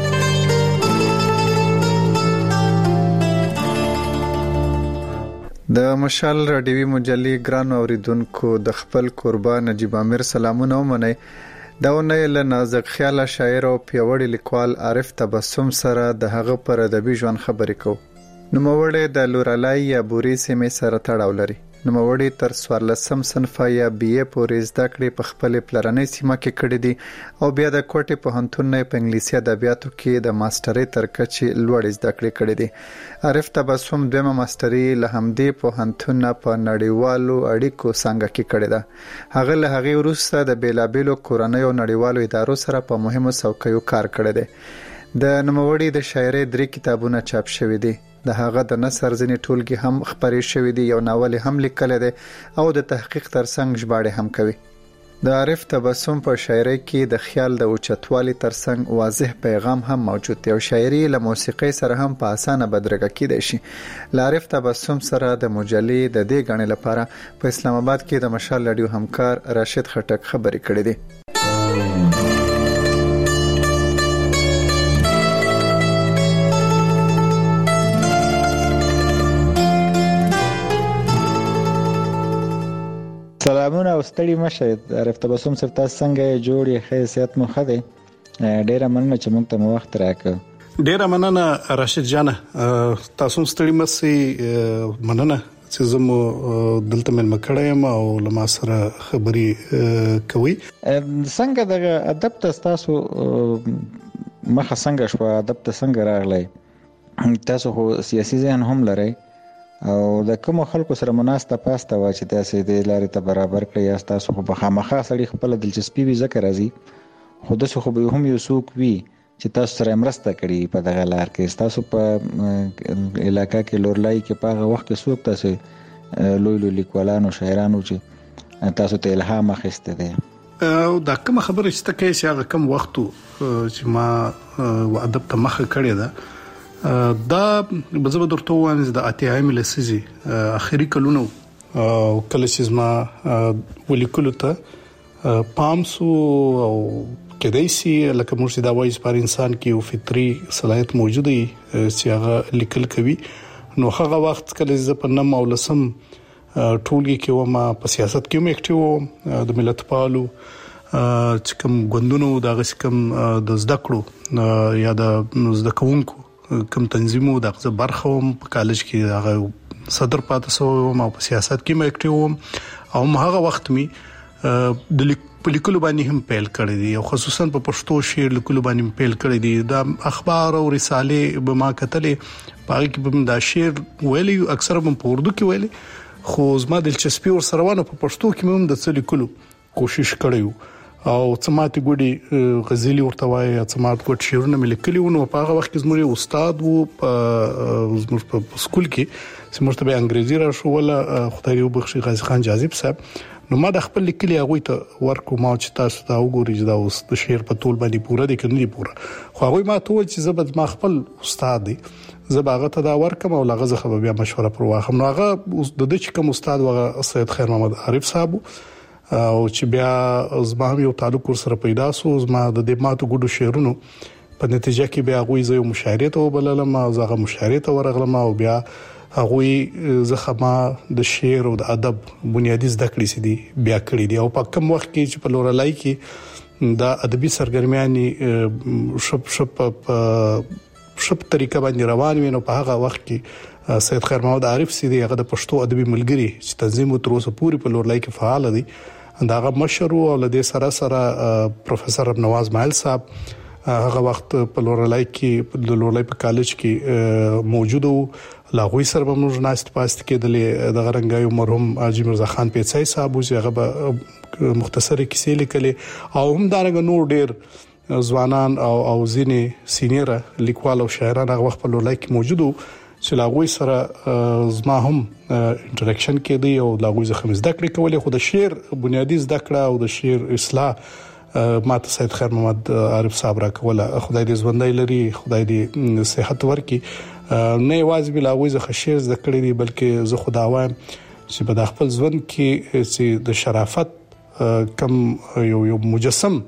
د مشال راډیوي مجلې ګران اوریدونکو د خپل قربان نجیب عامر سلامونه ومنئ. دا ونه له نازک خیال شاعر او پیوړی لیکوال عارف تبسم سره د هغه پر ادبي ژوند خبرې کو. نوموړی د لورالای یا بوري سیمې سره تړاو لري. نوموړی تر 14 صنف یا BA پورې زده کړې په خپل پلرنۍ سیمه کې کړې دي او بیا د کوټې پوهنتون نه په انګلیسي ادبیاتو کې د ماسترۍ تر کچې لوړې زده کړې کړې دي. عارف تبسم دویمه ماستري له همدې پوهنتون په نړیوالو اړیکو څنګه کې کړې ده. هغه له هغې وروسته د بیلابېلو کورنۍ او نړیوالو ادارو سره په مهمو څوکیو کار کړی دی. د نوموړي د شاعرۍ 3 کتابونه چاپ شوي دي. د هغه د نثر ځینې ټولګي هم خبرې شوې دي. یو ناول هم لیکل دی او د تحقیق ترڅنګ ژباړې هم کوي. د عارف تبسم په شاعرۍ کې د خیال د اوچتوالي ترڅنګ واضح پیغام هم موجود دی او شاعري له موسیقۍ سره هم په اسانه بدرګه کېدای شي. ل عارف تبسم سره د مجلې د دې غړي لپاره په اسلام آباد کې د مشال رادیو همکار راشد خټک خبرې کړې دي. سلامونه او ستړي مشه. عارف تبسم صاحب تاسو څنګه جوړې حیثیت مو خده؟ ډیره مننه چې موږ ته وخت راکړ. ډیره مننه راشد جان. تاسو ستړي مشه مننه چې زمو دلته مل مکړم او لما سره خبري کوي. څنګه د ادب تاسو مخه څنګه شو؟ ادب ته څنګه راغلی؟ تاسو خو سیاسي ذهن هم لرئ او د کوم خلکو سره مناسبه پاسته وا چې تاسو د لارې ته برابر کړی یا تاسو خو په خامخا سړي خپل دلچسپي وي ذکر راځي خو د څه خو به هم یو څوک وي چې تاسو سره مرسته کړي په دغه لار کې. تاسو په علاقې کې لورلای کې په هغه وخت کې څوک تاسو لوی لیکوالانو شاعرانو چې تاسو ته الهام اخیسته دي؟ دا کوم خبره چې تکي چې هغه کم وخت چې ما ادب ته مخه کړی دا بزبه درته وایم د اتیایم لسیزي اخري کلونو کله چې ما ولیکلو ته پامسو او کدیسي لکه مرشد اوایز پر انسان کې یو فطري صلاحیت موجوده چې هغه لیکل کوي نو هغه وخت کله چې په نم او لسم ټولګي کې ومه په سیاست کې مې اکټیو د ملت پالو چې کوم غوندونو د غسکم د زده کړو یا د زده کوونکو کوم تنظیمو د برخه په کالج کې هغه صدر پاتې سو ما په سیاست کې مې اکټیو او هغه وخت می د لیکلو باندې هم پیل کړی دی او خصوصا په پښتو شعر لیکلو باندې پیل کړی دی د اخبار او رساله به ما کتلې پاره کې به دا شعر ویلي اکثره په اردو کې ویلي خو زما دلچسپي ور سره ونه په پښتو کې هم د څه لیکلو کوشش کړیو او سماعت ګډي غزلي ورته وایي سماعت ګډ شعرونه مې لیکلي ونه په هغه وخت کې زموږ استاد وو زموږ په سکول کې سمورته به انګريزي را شو ولا خدای یو بخشي غازی خان جاذب صاحب نو ما د خپل لیکلي هغه ته ورکو ما چې تاسو ته وګورئ چې دا اوس د شعر په ټول باندې پوره دي کني پوره خو هغه ما ته ول چې زبد ما خپل استاد دی زباغه ته دا ورکم او لغه زخه بیا مشوره پر واخم نو هغه د دې چې کوم استاد وغه سید خیر محمد عارف صاحب او چې بیا زما یو تعلق سره پیدا سو زما د دې ماتو ګډو شعرونو په نتیجه کې بیا غوي زو مشاعره ته وبللم او زغه مشاعره ته ورغلم او بیا هغه زخما د شعر او د ادب بنیادی زده کړې سي دي بیا کړې دي او په کوم وخت کې چې په لورلای کې دا ادبي سرګرمیانې شپ طریقه باندې روان وي نو په هغه وخت کې سید خیر محمد عارف سي دي هغه د پښتو ادبي ملګری چې تنظیم تر اوسه پوری په لورلای کې فعال دي داغه مشر او لدې سره پروفیسور نواز مایل صاحب هغه وخت په لورلای کې د لورلای په کالج کې موجود وو لاغوي سره به موږ ناست پاست کېدلې د غرنګایو مرحوم حاجی مرزا خان پیڅای صاحب چې هغه به مختصره کیسې لیکلې او هم دارنګ نور ډېر ځوانان او ځینې سینیره لیکوال او شاعران هغه وخت په لورلای کې موجود وو چې لاغوي سره زما هم انټریکشن کېدی او لاغوي زخم زده کړې کولې خو د شعر بنیادی زده کړه او د شعر اصلاح ماته سید خیر محمد عارف صاحب را کوله خدای دې ژوندۍ لري خدای دې صحت ورکړي نه یوازې بلاوي زه شعر زده کړې دي بلکې زه خدا وایم چې په خپل ژوند کې چې د شرافت کم یو مجسم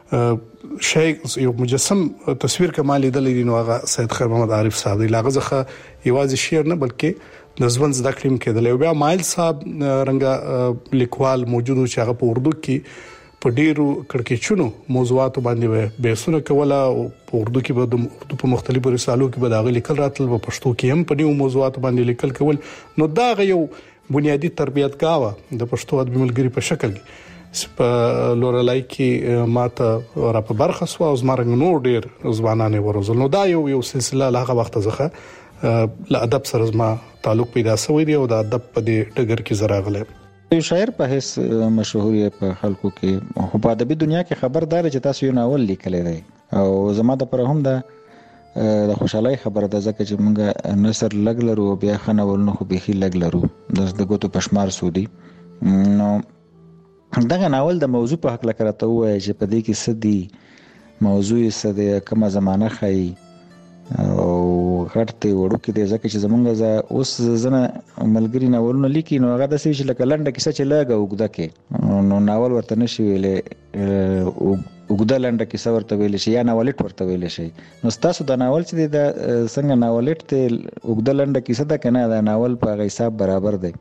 شی یو مجسم تصویر کمال دي نو هغه سید خیر محمد عارف صاحب دی لاغه زخه یوازې شعر نه بلکې د ژوند زده کړم کېدل بیا مایل صاحب رنګه لیکوال موجود چې هغه په اردو کې په ډیرو کړکېچونو موضوعاتو باندې به سونه کوله او په اردو کې به د اردو په مختلفو رسالو کې به دا لیکل راتل په پښتو کې هم په نیو موضوعاتو باندې لیکل کول نو دا یو بنیادی تربیتګاوه د پښتو ادبي ملګری په شکل کې په لورلای کې ماته را په برخه سو او زمرنګ نور ډیر ځوانانه ورزل نو دا یو سلسله له هغه وخت څخه له ادب سره زما تعلق پیدا شوی دی او د ادب په دې ټګر کې زراغله یو شاعر په هیڅ مشهور په خلکو کې په ادبي دنیا کې خبردار چې تاسو یو ناول لیکلی دی او زما د پر هم د خوشحالي خبره ده ځکه چې موږ نثر لګ لرو بیا خنول نو خو به لګ لرو د ګوتو پشمار سودی نو دغه ناول د موضوع په حق لکرته وای چې په دې کې سدي موضوع یې سده کومه زمانه خای او غړته وړو کې د ځکه چې زمونږ اوس زنه ملګری ناولونه لیکي نو هغه د سې چې لکه لنډه کیسه چې لاګه وګدا کې نو ناول ورته نشي ویلې وګدا لنډه کیسه ورته ویل شي یا ناولټ ورته ویل شي نو تاسو د ناول چې د څنګه ناولټ ته وګدا لنډه کیسه ده کنه د ناول په حساب برابر دی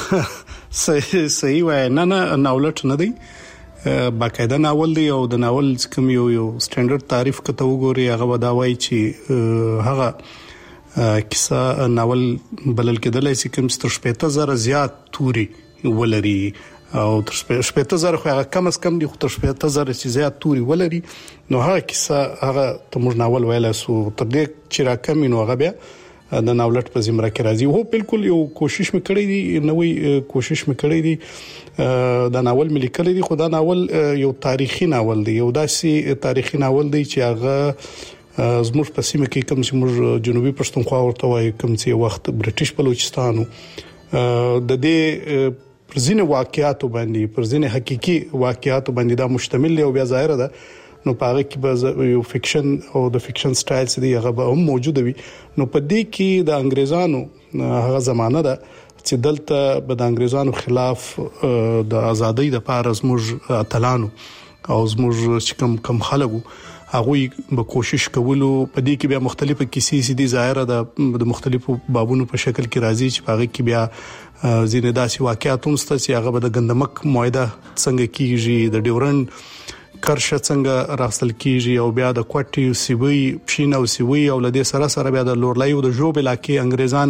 صحیح وای نه ناولټ نه دی باقاعده ناول دی او د ناول کوم یو سټانډرډ تعریف کته وګوري هغه وداوي چې هغه کیسه ناول بلل کېدلای شي کوم 15000 زیات توري ولري او 15000 خو هغه کم از کم دی خو 15000 چې زیات توري ولري نو هغه کیسه هغه تمور ناول ویل سو تر دې چې راکم نو هغه بیا د ناولټ په زمره کې راځي هو بالکل یو کوشش مکړی دی نوې کوشش مکړی دی دا ناول ملي کړی دی خو دا ناول یو تاریخي ناول دی یو داسې تاریخي ناول دی چې هغه زموږ په سیمه کې کوم چې موږ جنوبي پښتونخوا ورته وایي کوم چې وخت برټیش بلوچستان د دې پر ځینې واقعیاتو باندې پر ځینې حقيقي واقعیاتو باندې دا مشتمل دی او بیا ظاهر ده نو پاره کې به یو فکشن او د فکشن سټایل سدي هغه به هم موجود وي. نو په دې کې د انګريزانو هغه زمانہ ده چې دلته به د انګريزانو خلاف د ازادۍ د پاره زموږ اتلانو او زموږ کم خلکو هغه به کوشش کولو. په دې کې بیا مختلفه کیسې دي ظاهره د مختلفو بابونو په شکل کې راځي چې پاره کې بیا ځینې داسې واقعیات هم ستاسو هغه به د ګندمک معاهده څنګه کیږي د ډیورند کرښه څنګه راستل کیږي او بیا د کوټي سیوی پښین او سیوی او لدې سره بیا د لورلای او د جوب علاقې انګريزان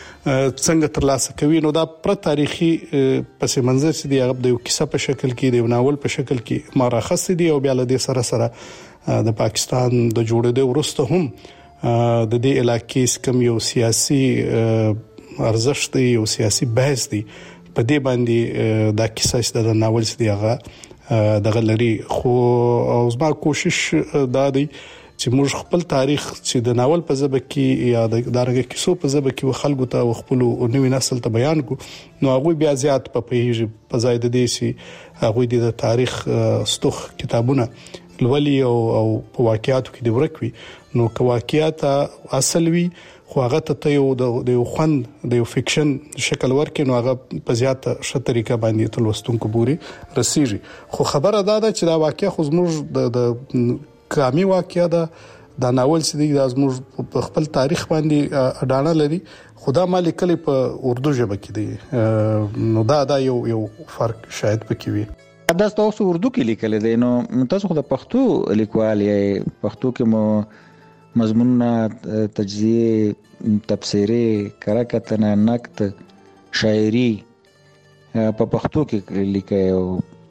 څنګه ترلاسه کوي. نو دا پر تاریخي پس منظر سي دی هغه د کیسه په شکل کې د ناول په شکل کې مارخص دي او بیا لدې سره د پاکستان د جوړېدو وروسته هم د دې علاقې کوم یو سیاسي ارزښت دی او سیاسي بحث دی په دې باندې دا کیسه د ناول سي دی هغه دغه لري. خو زما کوشش دا دی چې موږ خپل تاریخ چې د ناول په ژبه کې یا د دارنګ کیسو په ژبه کې خلکو ته خپل نوې نسل ته بیان کو نو هغه بیا زیات په پیږي په ځای د دې سي هغه د تاریخ ستوخ کتابونه لولي او په واقعیاتو کې د ورکوي. نو که واقعیات اصل وي خو هغه ته یو خوند د یو فکشن شکل ورکې نو هغه په زیاته ښه طریقه باندې تلوستونکو پوري رسیږي. خو خبره دا ده چې دا واقعیا خو زموږ د کامي واقعیا دا ناول سي د زموږ په خپل تاریخ باندې اډانه لري خدا مالک کلی په اردو ژبه کې دی. نو دا یو فرق شاید پکې وي. دا تاسو اردو کې لیکل دي نو تاسو خو د پښتو لیکوال یې پښتو کې مو مضمونونه تجزیه تفسیری کراکتنه نقد شاعری په پښتو کې لیکي او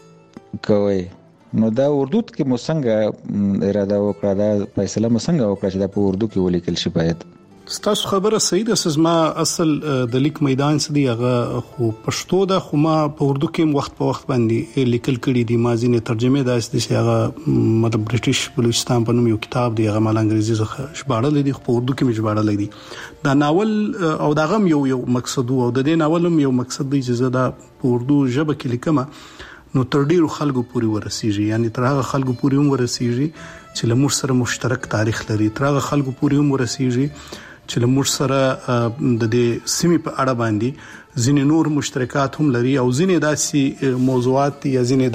کوي. نو دا اردو کې مو څنګه اراده وکړه دا فیصله مو څنګه وکړه چې دا په اردو کې ولیکل شي؟ باید ستاسو خبره صحیح ده. سزما اصل د لیک میدان سدي هغه خو پښتو ده خو ما په اردو کې وخت په وخت باندې لیکل کړي دي. ما ځینې ترجمه داسې چې هغه مطلب برټیش بلوچستان په نوم یو کتاب دی هغه مال انګریزي څخه ژباړل دي په اردو کې مې ژباړل دي. دا ناول او دا غم یو مقصد او د دې ناول یو مقصد دی چې زه دا په اردو ژبه کې لیکم نو تر ډیرو خلکو پورې ورسیږي. یعنی تر هغه خلکو پورې هم ورسیږي چې له موږ سره مشترک تاریخ لري. تر هغه خلکو پورې هم ورسیږي چې له موږ سره د دې سیمې په اړه باندې ځینې نور مشترکات هم لري او ځینې داسې موضوعات یا ځینې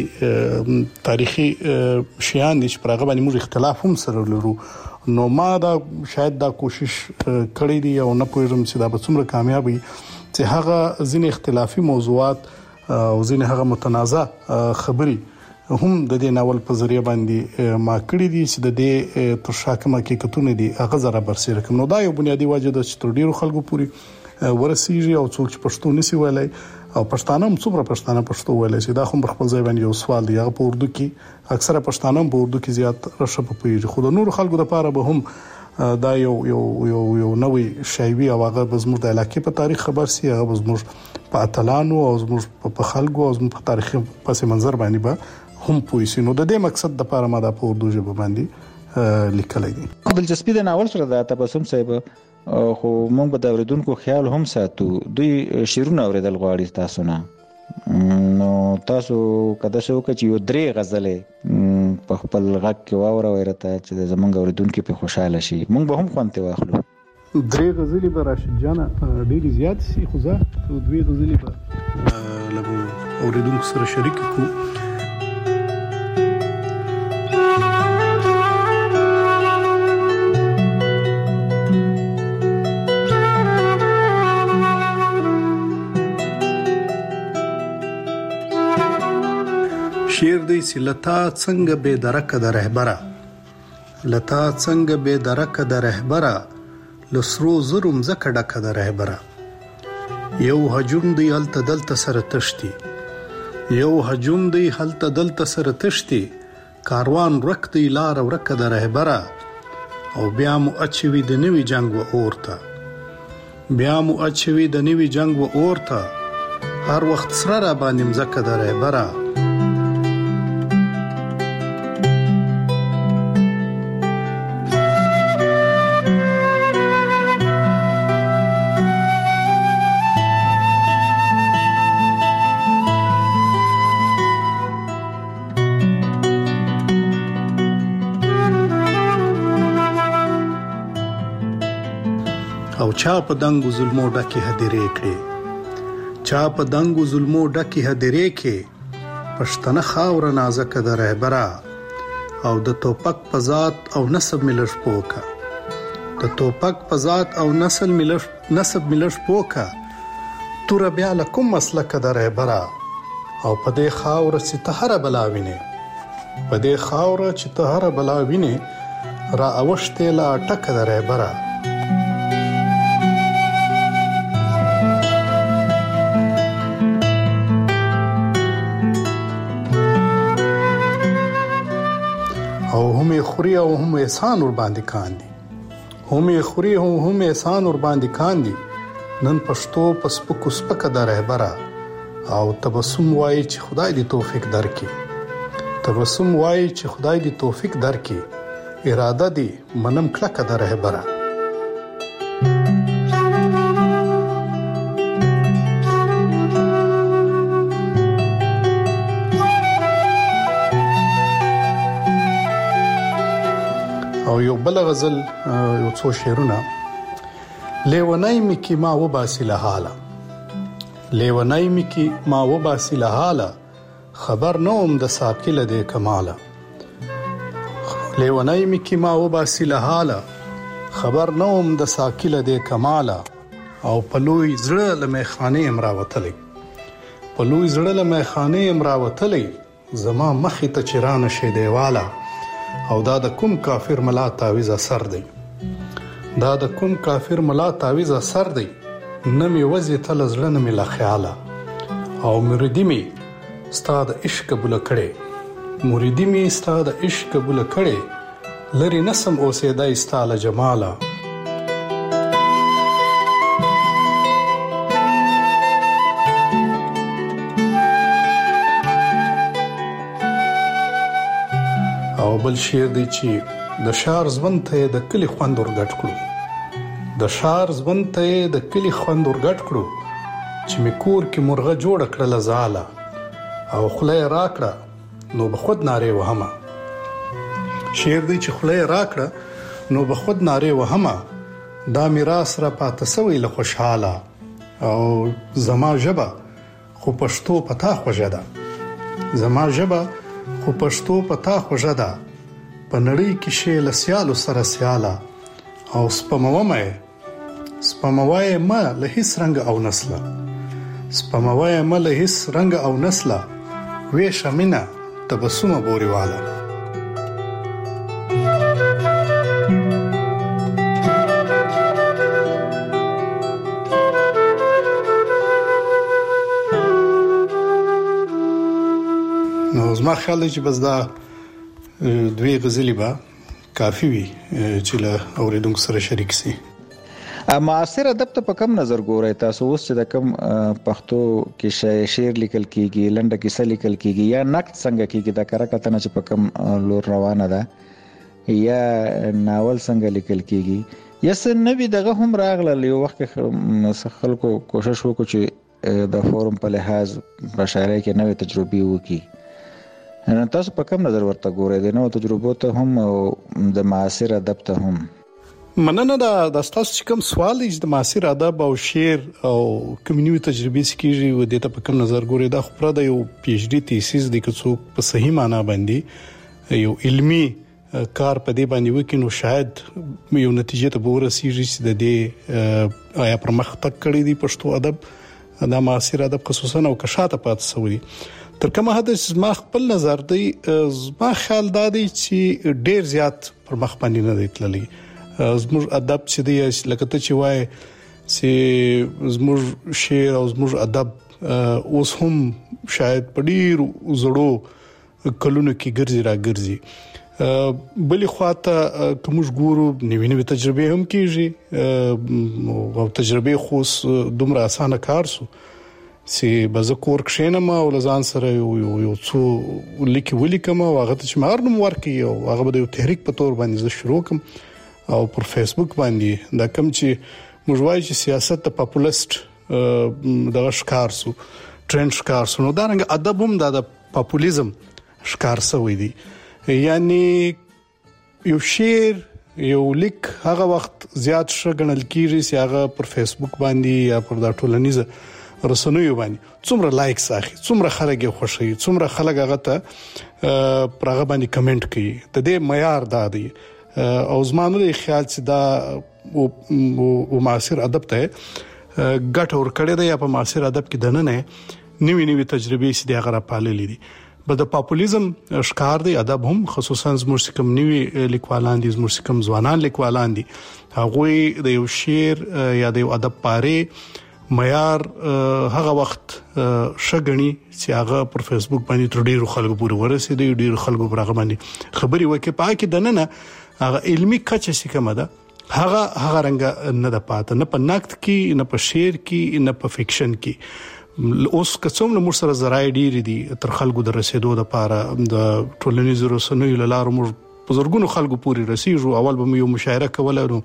داسې تاریخي شیان دي چې پر هغه باندې موږ اختلاف هم سره لرو. نو ما دا شاید دا کوشش کړې دي او نه پوهیږم چې دا به څومره کامیاب وي چې هغه ځینې اختلافي موضوعات او ځینې هغه متنازع خبري هم د دې ناول په ذریعہ باندې ما کړی دي چې د دې تر شاکمه کې کتونه دي هغه زره برسېره کوم. نو دا یو بنیادی وجه ده چې تر ډیرو خلکو پوري ورسیږي او څوک چې پښتو نسی ویلای او پښتانه هم څومره پښتانه پښتو ویلای چې دا خو خپل ځای باندې یو سوال دی. هغه په اردو کې اکثره پښتانه په اردو کې زیات رښه په پیږي خو د نور خلکو لپاره به هم دا یو نوې شایوي او هغه زموږ د علاقې په تاریخ خبر سي هغه زموږ په اتلانو او زموږ په خلکو او زموږ په تاریخي پس منظر باندې به هم پوښي. نو د دې مقصد د لپاره ما د اردو ژبه باندې لیکلای دي. دلچسپي د ناول سره د تبسم صاحب خو موږ به د اوریدونکو خیال هم ساتو دوی شیرونه اوریدل غواړي تاسو نه. نو تاسو کده شو چې یو درې غزلې په خپل غږ کې واوروي راته چې زمونږ اوریدونکو په خوشاله شي موږ به هم خوانته واخلو. درې غزلې به راشد جان ډېری زیات سي خو زه دوی غزلې به لږ اوریدونکو سره شریک کو. شیر دی سی لتا څنګه به درکه د رهبره لتا څنګه به درکه د رهبره لسرو زرم زکه ډکه د رهبره یو هجوم دی هلته دلته سره تشتي یو هجوم دی هلته دلته سره تشتي کاروان رک دی لار ورکه د رهبره او بیا مو اچوي د نوي جنگ و اورته بیا مو اچوي د نوي جنگ و اورته هر وخت سره را باندې مزکه د رهبره چا په دنګو ظلمو ډکه هدیرې کړې چا په دنګو ظلمو ډکه هدیرې کې پښتنه خاور نازک د رهبره او د توپک په ذات او نسب ملش پوکا د توپک په ذات او نسب ملش پوکا تور بیا لکم مسلک د رهبره او په دې خاور چې تهره بلاوینه په دې خاور چې تهره بلاوینه را اوشته لا ټک د رهبره او هم خوري او هم احسان ور باندې کاندي هم خوري او هم احسان ور باندې کاندي نن پښتو پس په سپکه د رهبره او تبسم وای چې خدای دې توفیق درکړي تبسم وای چې خدای دې توفیق درکړي اراده دې منم کلکه د رهبره او یو بل غزل یو څو شعرونه لیونای می کی ما و باسی لحاله لیونای می کی ما و باسی لحاله خبر نوم د ساقل د کماله لیونای می کی ما و باسی لحاله خبر نوم د ساقل د کماله او پلوی زړه لمخانه امراوتلې پلوی زړه لمخانه امراوتلې زما مخې ته چرانه شه دیواله او دا د کوم کافر ملا تعویز اثر دی دا د کوم کافر ملا تعویز اثر دی نمی وزي تل زړه نمی لا خیاله او مریدی می ستاد عشق بوله کړي مریدی می ستاد عشق بوله کړي لری نسم اوسېدای ستاله جماله او بل شعر دی چې د شار ځوند ته د کلی خوند ورګټ کړو د شار ځوند ته د کلی خوند ورګټ کړو چې می کور کې مرغه جوړ کړل زاله او خله راکړه نو به خود ناره وهمه شعر دی چې خله راکړه نو به خود ناره وهمه دا میراث را پاتې سوی له خوشاله او زما ژبه خو پښتو پتا خوږه ده زما ژبه خو پښتو پتا خوږه ده په نړۍ کې شی لسیالو سره سیاله او سپموي ما له هیڅ رنگ او نسله سپموي ما له هیڅ رنگ او نسله وې شمینا تبسم بوريواله نو زما خیال دی چې بس دا دوی غزلې به کافی وي چې له اوریدونکو سره شریک سي معاصر ادب ته په کم نظر ګورئ تاسو اوس چې د کم پښتو کې شعر لیکل کیږي لنډه کیسه لیکل کیږي یا نقد څنګه کیږي دا کار کتنه چې په کم لور روانه ده یا ناول څنګه لیکل کیږي یا څه نوی دغه هم راغله یو وخت خلکو کوشش وکړي چې د فورم په لحاظ په شاعرۍ کې نوې تجربې وکړي تاسو په کوم نظر ورته ګورئ د نوو تجربو ته هم او د معاصر ادب ته هم مننه دا تاسو چې کوم سوال دی د معاصر ادب او شعر او کمیونټي تجربې سکیږي و د ته په کوم نظر ګورئ دا خو د یو پی ایچ ډي تیسیس د کڅو په صحیح معنی باندې یو علمی کار په دې باندې وکینو شاید یو نتیجه ته ورسیږي چې د دې آیا پر مخ تک کړی دی پښتو ادب دا معاصر ادب خصوصا او کشاته پات سوی تر کومه حد ما خپل نظر دی ما خیال دادی چې ډیر زیات پر مخ باندې نه دی تللی زموږ ادب چې دی لکه ته چې وای چې زموږ شعر او زموږ ادب اوس هم شاید په ډیر زړو کلونو کې ګرځي را ګرځي بلې خواته کوم ګورو نوې تجربې هم کیږي او تجربې خو دومره اسانه کار سو چې بزکور کښینم او لزان سره یو څو ولیکم او هغه چې مارنم ورکی او هغه به یو تحریک په تور باندې ز شروع کوم او پر فیسبوک باندې دا کوم چې موږ وایو چې سیاست د پاپولیست د ښکار سو ټرند ښکار سو نو دا رنګ ادب هم د پاپولیزم ښکار سوی دی یعنی یو شعر یو لیک هغه وخت زیات شګنل کیږي چې هغه پر فیسبوک باندې یا پر د ټولنیزو رسنیو باندې څومره لایکس اخی، څومره خلک یې خوشي، څومره خلک هغه ته پر هغه باندې کمنټ کوي. د دې معیار دا دی او زمانه د خیال چې دا او معاصر ادب ته ګټ اور کړی دی یا په معاصر ادب کې دنه نوې تجربې چې د هغه پاللې دي. بل د پاپولیزم ښکار دی ادب هم، خصوصا زموږ کوم نوې لیکوالان دي، زموږ کوم ځوانان لیکوالان دي، هغه د یو شعر یا د یو ادب پاره معیار هغه وخت شګنی چې هغه پر فیسبوک باندې تر ډیرو خلکو پورې ورسېدي، ډیرو خلکو پر هغه باندې خبري وکړي. پاکي دنه هغه علمي کچه چې کومه ده هغه رنګ نه د پاته، نه په نقد کې، نه په شعر کې، نه په فکشن کې. اوس کوم موږ سره زراعي ډیر دي تر خلکو د رسیدو لپاره د ټولنیزو رسنیو لاره موږ په زرګونو خلکو پورې رسیدو. اول به یو مشاعره کوله، نو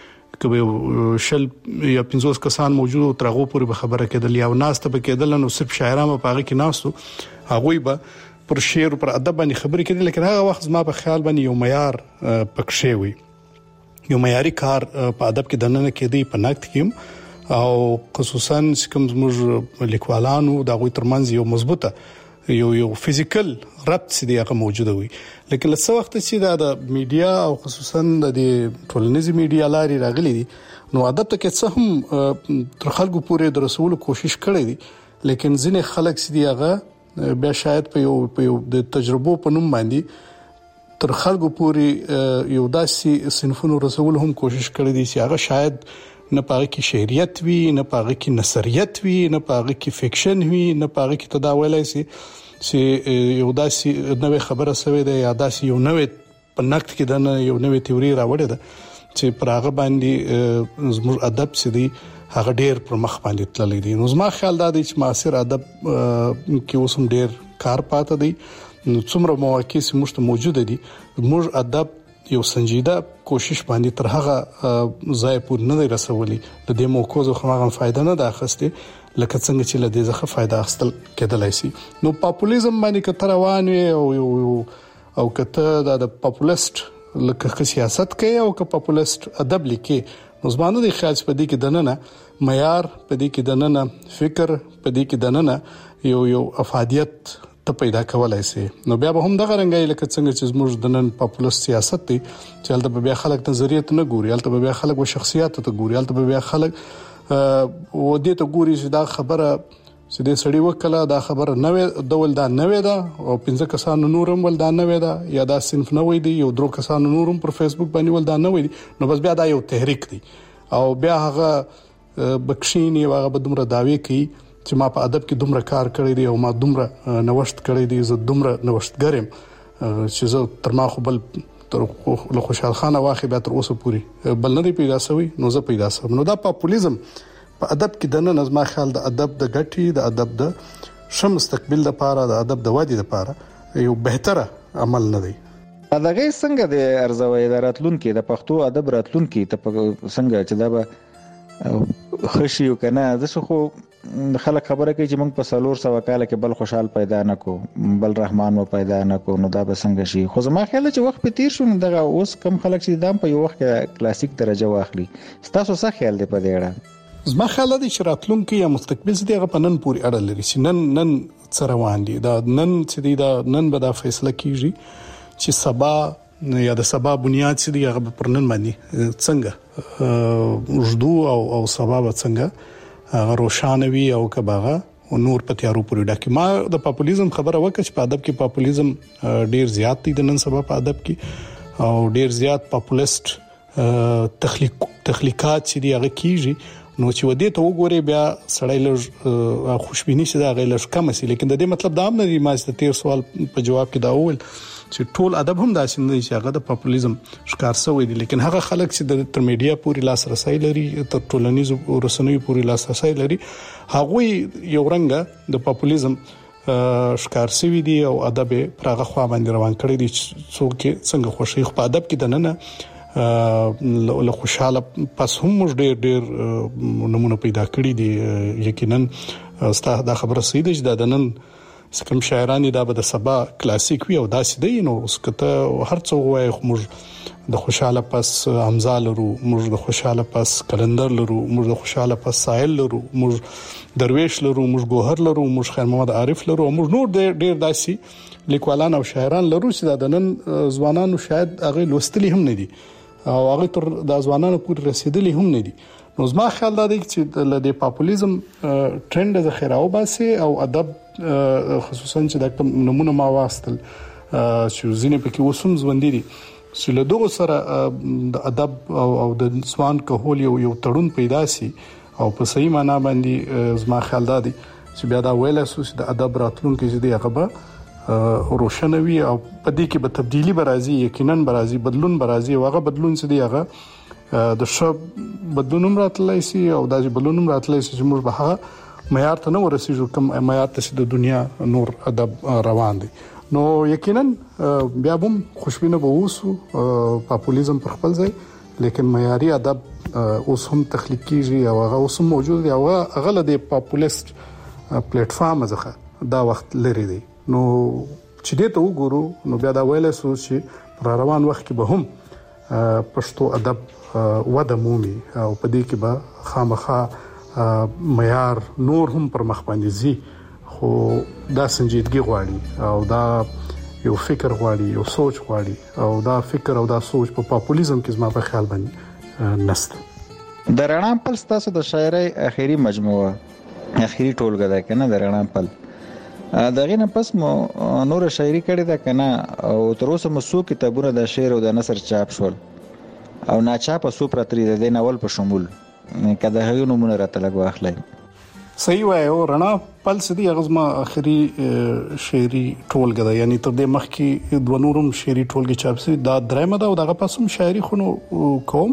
کبه شل یا 50 کسان موجود ترغو پورې به خبره کېدل یا ناس ته کېدل، نو صرف شاعرانو په هغه کې ناستو، هغه به پر شعر پر ادب باندې خبرې کېدل. لیکن هغه وخت ما په خیال باندې یو معیار پکښې وي، یو معیاري کار په ادب کې دنه کېدی، په نقد کې او خصوصا کوم زموږ لیکوالانو د غوي ترمنځ یو مضبوطه یو فزیکل ربط سي هغه موجوده وي. لیکن څه وخت چې د میډیا او خصوصا د ټولنیزي میډیا لاري راغلي دي، نو ادب ته څه هم تر خلکو پورې د رسولو کوشش کړي دي، لیکن ځینې خلک سي هغه بیا شاید په یو د تجربو په نوم باندې تر خلکو پورې یو داسې صنفونو رسول هم کوشش کړي دي چې هغه شاید نه پاره کې شعریت وي، نه پاره کې نثریت وي، نه پاره کې فکشن وي، نه پاره کې تداولای سي چې یو داسې نوې خبره سوي ده یا داسې یو نوې په نقد کې د یو نوې تیوري راوړې ده چې پر هغه باندې زموږ ادب سدي هغه ډېر پر مخ باندې تللی دي. نو زما خیال دا دی چې معاصر ادب کې اوس هم ډېر کار پاتې دی. نو څومره مواقع چې موږ موجود دي، موږ ادب یو سنجیده کوشش باندې تر هغه ځای پورې نه رسولي، د دې موکو زه خماغه فائدہ نه ده اخستې لکه څنګه چې له دې ځخه فائدہ اخستل کېدلای شي. نو پاپولیزم باندې کتر روان وي او کته د پاپولیست لکه سیاست کوي او که پاپولیست ادب لیکي، نو زمانه د خیال په دې کې دنه معیار، په دې کې دنه فکر، په دې کې دنه یو افادیت ته پیدا کولای شي. نو بیا به هم دغه رنګای لکه څنګه چې زموږ د نن پاپولیست سیاست دی چې هلته بیا خلک نظریات نه ګوري، هلته بیا خلک و شخصیت ته ګوري، هلته بیا خلک و دې ته ګوري چې دا خبره چې د سړی وکړه، دا خبره نوې ډول دا نوې ده او 15 کسانو نورم ول دا نوې ده یا دا صنف نوې دی، یو درو کسانو نورم پر فیسبوک باندې ول دا نوې دي. نو بس بیا دا یو تحریک دی او بیا هغه بکشینی هغه بدومره داوی کوي چې ما په ادب کې دومره کار کړی دی او ما دومره نوښت کړی دی، زه دومره نوښتګرم چې زه تر ما خو بل تر له خوشحال خان واخې به تر اوسه پوری بل نه پیدا شوی، نو زه پیدا شوم. نو دا پاپولیزم په ادب کې د نن نظم خیال د ادب د غټي، د ادب د شم مستقبل لپاره، د ادب د وادي لپاره یو بهتره عمل نه دی. دغه څنګه د ارزوي راتلونکو د پښتو ادب راتلونکو ته څنګه چې دا به خشي وکنه، د خو خلک خبره کوي چې موږ په 400 کال کې بل خوشحال پیدا نکو، بل رحمان و پیدا نکو، نو دا به څنګه شي؟ خو زما خیال چې وخت په تیر شو، دغه اوس کم خلک چې دام په یو وخت کې کلاسیک درجه واخلي. تاسو څه خیال دی په دې اړه؟ زما خیال دی چې راتلونکو یا مستقبل دې هغه په نن پورې اړه لري چې نن څه روان دي، دا نن چې دی دا نن به دا فیصله کیږي چې سبا یا د سبا بنیاد چې دی هغه پر نن باندې څنګه وجدو او سبا به څنګه هغه روشانوي او کباغه او نور په تیارو پورې ډکه. ما د پاپولیزم خبره وکړه چې په ادب کې پاپولیزم ډیر زیات دی د نن سبا په ادب کې، او ډیر زیات پاپولیست تخلیقات چې دی هغه کیږي. نو چې ودې ته وګوري بیا سړی لږ خوشبینی شي دا غیلش کم شي، لیکن د دې مطلب دا هم نه دی. ما ست تیر سوال په جواب کې دا وویل چې ټول ادب هم داسې نه دی چې هغه د پاپولیزم ښکار شوی دی، لیکن هغه خلک چې د تر میډیا پورې لاسرسي لري، تر ټولنیزو رسنیو پورې لاسرسي لري، هغه یو رنګ د پاپولیزم ښکار شوی دی او ادب پر هغه خوا باندې روان کړی دی. څوک څنګه خوشي په ادب کې دننه له خوشاله پس هم ډېر نمونه پیدا کړی دي. یقینا ستاسو دا خبره صحیح ده چې دا نن کوم شاعران دا به د سبا کلاسیک وي او داسې دی نو اوس کته هر څو وای موږ د خوشاله پس حمزه لرو، موږ د خوشاله پس کلندر لرو، موږ د خوشاله پس ساحل لرو، موږ درویش لرو، موږ ګوهر لرو، موږ خیر محمد عارف لرو، موږ نور ډېر داسې لیکوالان او شاعران لرو چې د نن ځوانانو شاید هغه لوستلي هم نه دي او هغه تر د ځوانانو پورې رسیدلي هم نه دي. نو زما خیال دا دی چې د پاپولیزم ټرند د خیراو باسي او ادب خصوصا چې د نمونه ما واستل چې ځینې پکې وسوم ژوندې دي چې له دغه سره د ادب او د ځوان کهول یو تړون پیدا سي او په صحیح معنا باندې زما خیال دا دی چې بیا دا ویل اساس د ادب راتلونکو چې دی هغه روشنوي او په دې کې به تبدیلی برازي، یقینا برازي، بدلون برازي، هغه بدلون چې دی هغه د شب بدلونم راتلای سي او د بدلونم راتلای سي چې موږ به هغه معیار ته نه ورسېږو کوم معیار ته د دنیا نور ادب روان دي. نو یقینا بیا هم خوشبینه به اوسو پاپولیزم پر خپل ځای، لیکن معیاري ادب اوس هم تخلیق کیږي او هغه اوس هم موجود دی او هغه د پاپولیست پلیټ فارم ځخه دا وخت لري دی. نو چې دې ته وګورو نو بیا دا ویل سو چې پر روان وخت کې به هم پښتو ادب وده مومي او په دې کې به خامخا معیار نور هم پر مخ باندې زی، خو دا سنجیدګي غواړي او دا یو فکر غواړي، یو سوچ غواړي او دا فکر او دا سوچ په پاپولیزم کې زما په خیال باندې نشته. د رڼا پل تاسو د شاعرۍ اخیری مجموعه اخیری ټولګه ده کنه د رڼا پل دغه نه پس مو نور شاعري کړې ده کنه او تر اوسه مو څو کتابونه د شعر او د نثر چاپ شول او ناچاپه سو پرتري د ناول په شمول کده هغه نمونه راته لګو اخلي. صحیح وایو، رڼا پل سدي غزما اخري شعري ټولګه ده، یعنی تر دې مخکې د ونورم شعري ټولګه چاپ سي دا درېمه ده او دغه پسوم شاعري خونو کوم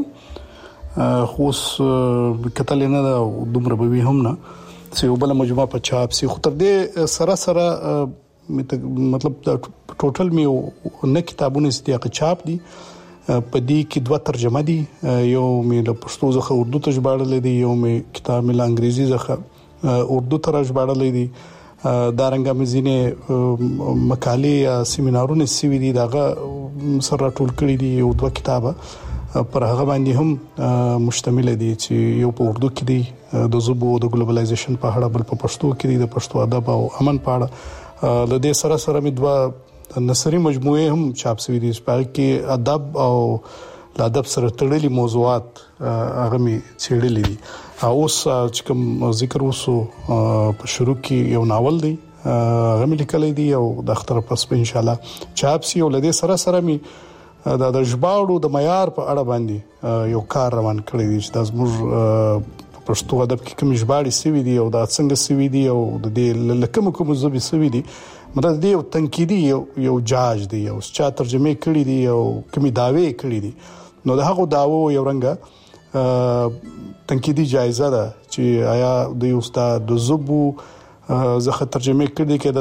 خوس کتل نه ده دومره به هم نه چې وبله مجموعه په چاپ سي. خو تر دې سره مطلب دا ټوټل میو نه کتابونه ستیا چاپ دي، په دې کې دوه ترجمه دي، یو مې له پښتو څخه اردو ته ژباړل دي، یو مې کتاب مې له انګریزي څخه اردو ته ژباړل دي. دا رنګه مې ځینې مقالې یا سیمینارونه سوي دي داغه سره ټول کړی دي، یو دوه کتابه پر هغه باندې هم مشتمل دي چې یو په اردو کې دي د ژبو د ګلوبلایزیشن په اړه، بل په پښتو کې دي د پښتو ادب او امن په اړه. له دې سره مې دوه نثري مجموعه هم چاپ شوې دي چې کې ادب او ادب سره تړلي موضوعات هغه می څېړلې دي. اوس چې کوم ذکر وسو په شروع کې یو ناول دی هغه می لیکلې دي او د اختر پس په ان شاء الله چاپ شي او له دې سره می د ژباړو د معیار په اړه باندې یو کار روان کړی دی چې د زموږ پښتو ادب کې کوم ژباړې سوي دي او دا څنګه سوي دي او د دې لکه کوم ژبې سوي دي مطلب دی یو تنقیدي یو جاج دی او چا ترجمه کړی دی او کومي داوی کړی دي. نو د هغه داوو یو رنګه تنقیدي جایزه ده چې آیا د استاد د زبو زخه ترجمه کړی کې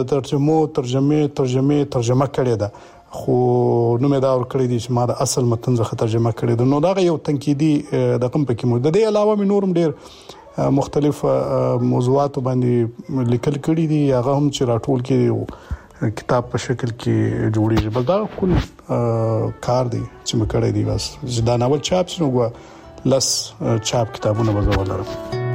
د ترجمه کړی ده، خو نو مې دا ور کړی دي چې ما د اصل متن زخه ترجمه کړی ده. نو دا یو تنقیدي د کوم پکې مو د دې علاوه مې نورم ډیر مختلف موضوعات باندې لیکل کړي دي، هغه هم چې راټول کړي کتاب په شکل کې جوړیږي. بل دا کول کار دی چې مې کړی دی، بس دا ناول چاپ شنو غوا لس چاپ کتابونه وزولرم.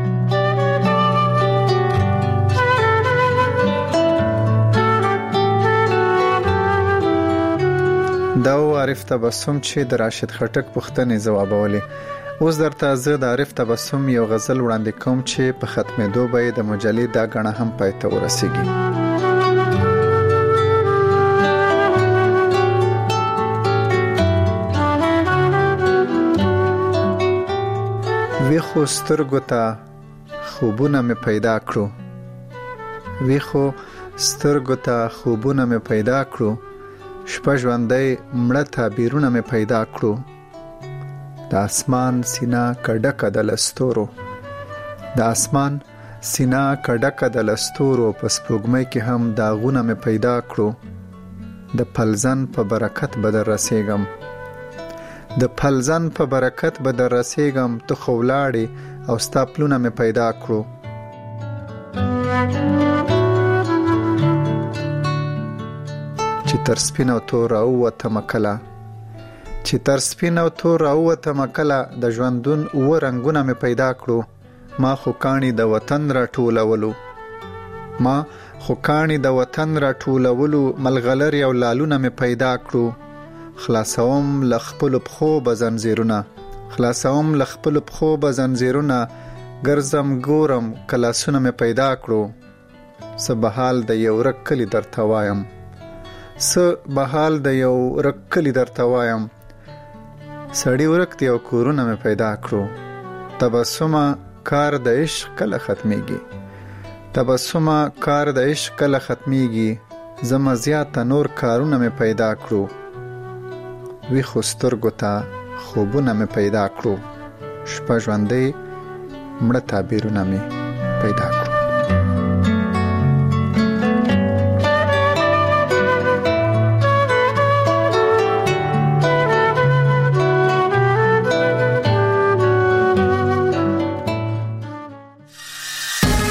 دا عارف تبسم چې د راشد خټک پوښتنې ځوابولې. اوس درته زه د عارف تبسم یو غزل وړاندې کوم چې په ختمېدو به د مجلې دا غڼه هم پای ته ورسیږي. ویخو سترګو ته خوبونه مې پیدا کړو، ویخو سترګو ته خوبونه مې پیدا کړو، شپه ژوندۍ مړه تعبیرونه مې پیدا کړو. د اسمان سینا کډکه د لستورو، د اسمان سینا کډکه د لستورو، په سپوږمۍ کې هم داغونه مې پیدا کړو. د پلزن په برکت به در رسیږم، د پلزن په برکت به در رسیږم، ته خو ولاړې او ستا پلونه مې پیدا کړو. چې تر سپین او تور راووته مکله چې تر سپین او تور راووته مکله د ژوندون اوه رنګونه مې پیدا کړو ما خو کاڼي د وطن راټولولو ما خو کاڼي د وطن راټولولو ملغلرې او لالونه مې پیدا کړو خلاصوم له خپلو پښو به زنځیرونه خلاصوم له خپلو پښو به زنځیرونه ګرځم ګورم کلاسونه مې پیدا کړو څه بحال د یو ورک کلي درته وایم څه بحال د یو ورک کلي درته وایم سړی ورک دی او کورونه مې پیدا کړو تبسمه کار د عشق کله ختمیږي تبسمه کار د عشق کله ختمیږي زما زیاته نور کارونه مې پیدا کړو ویښو سترګو ته خوبونه مې پیدا کړو شپه ژوندۍ مړه تعبیرونه مې پیدا کړو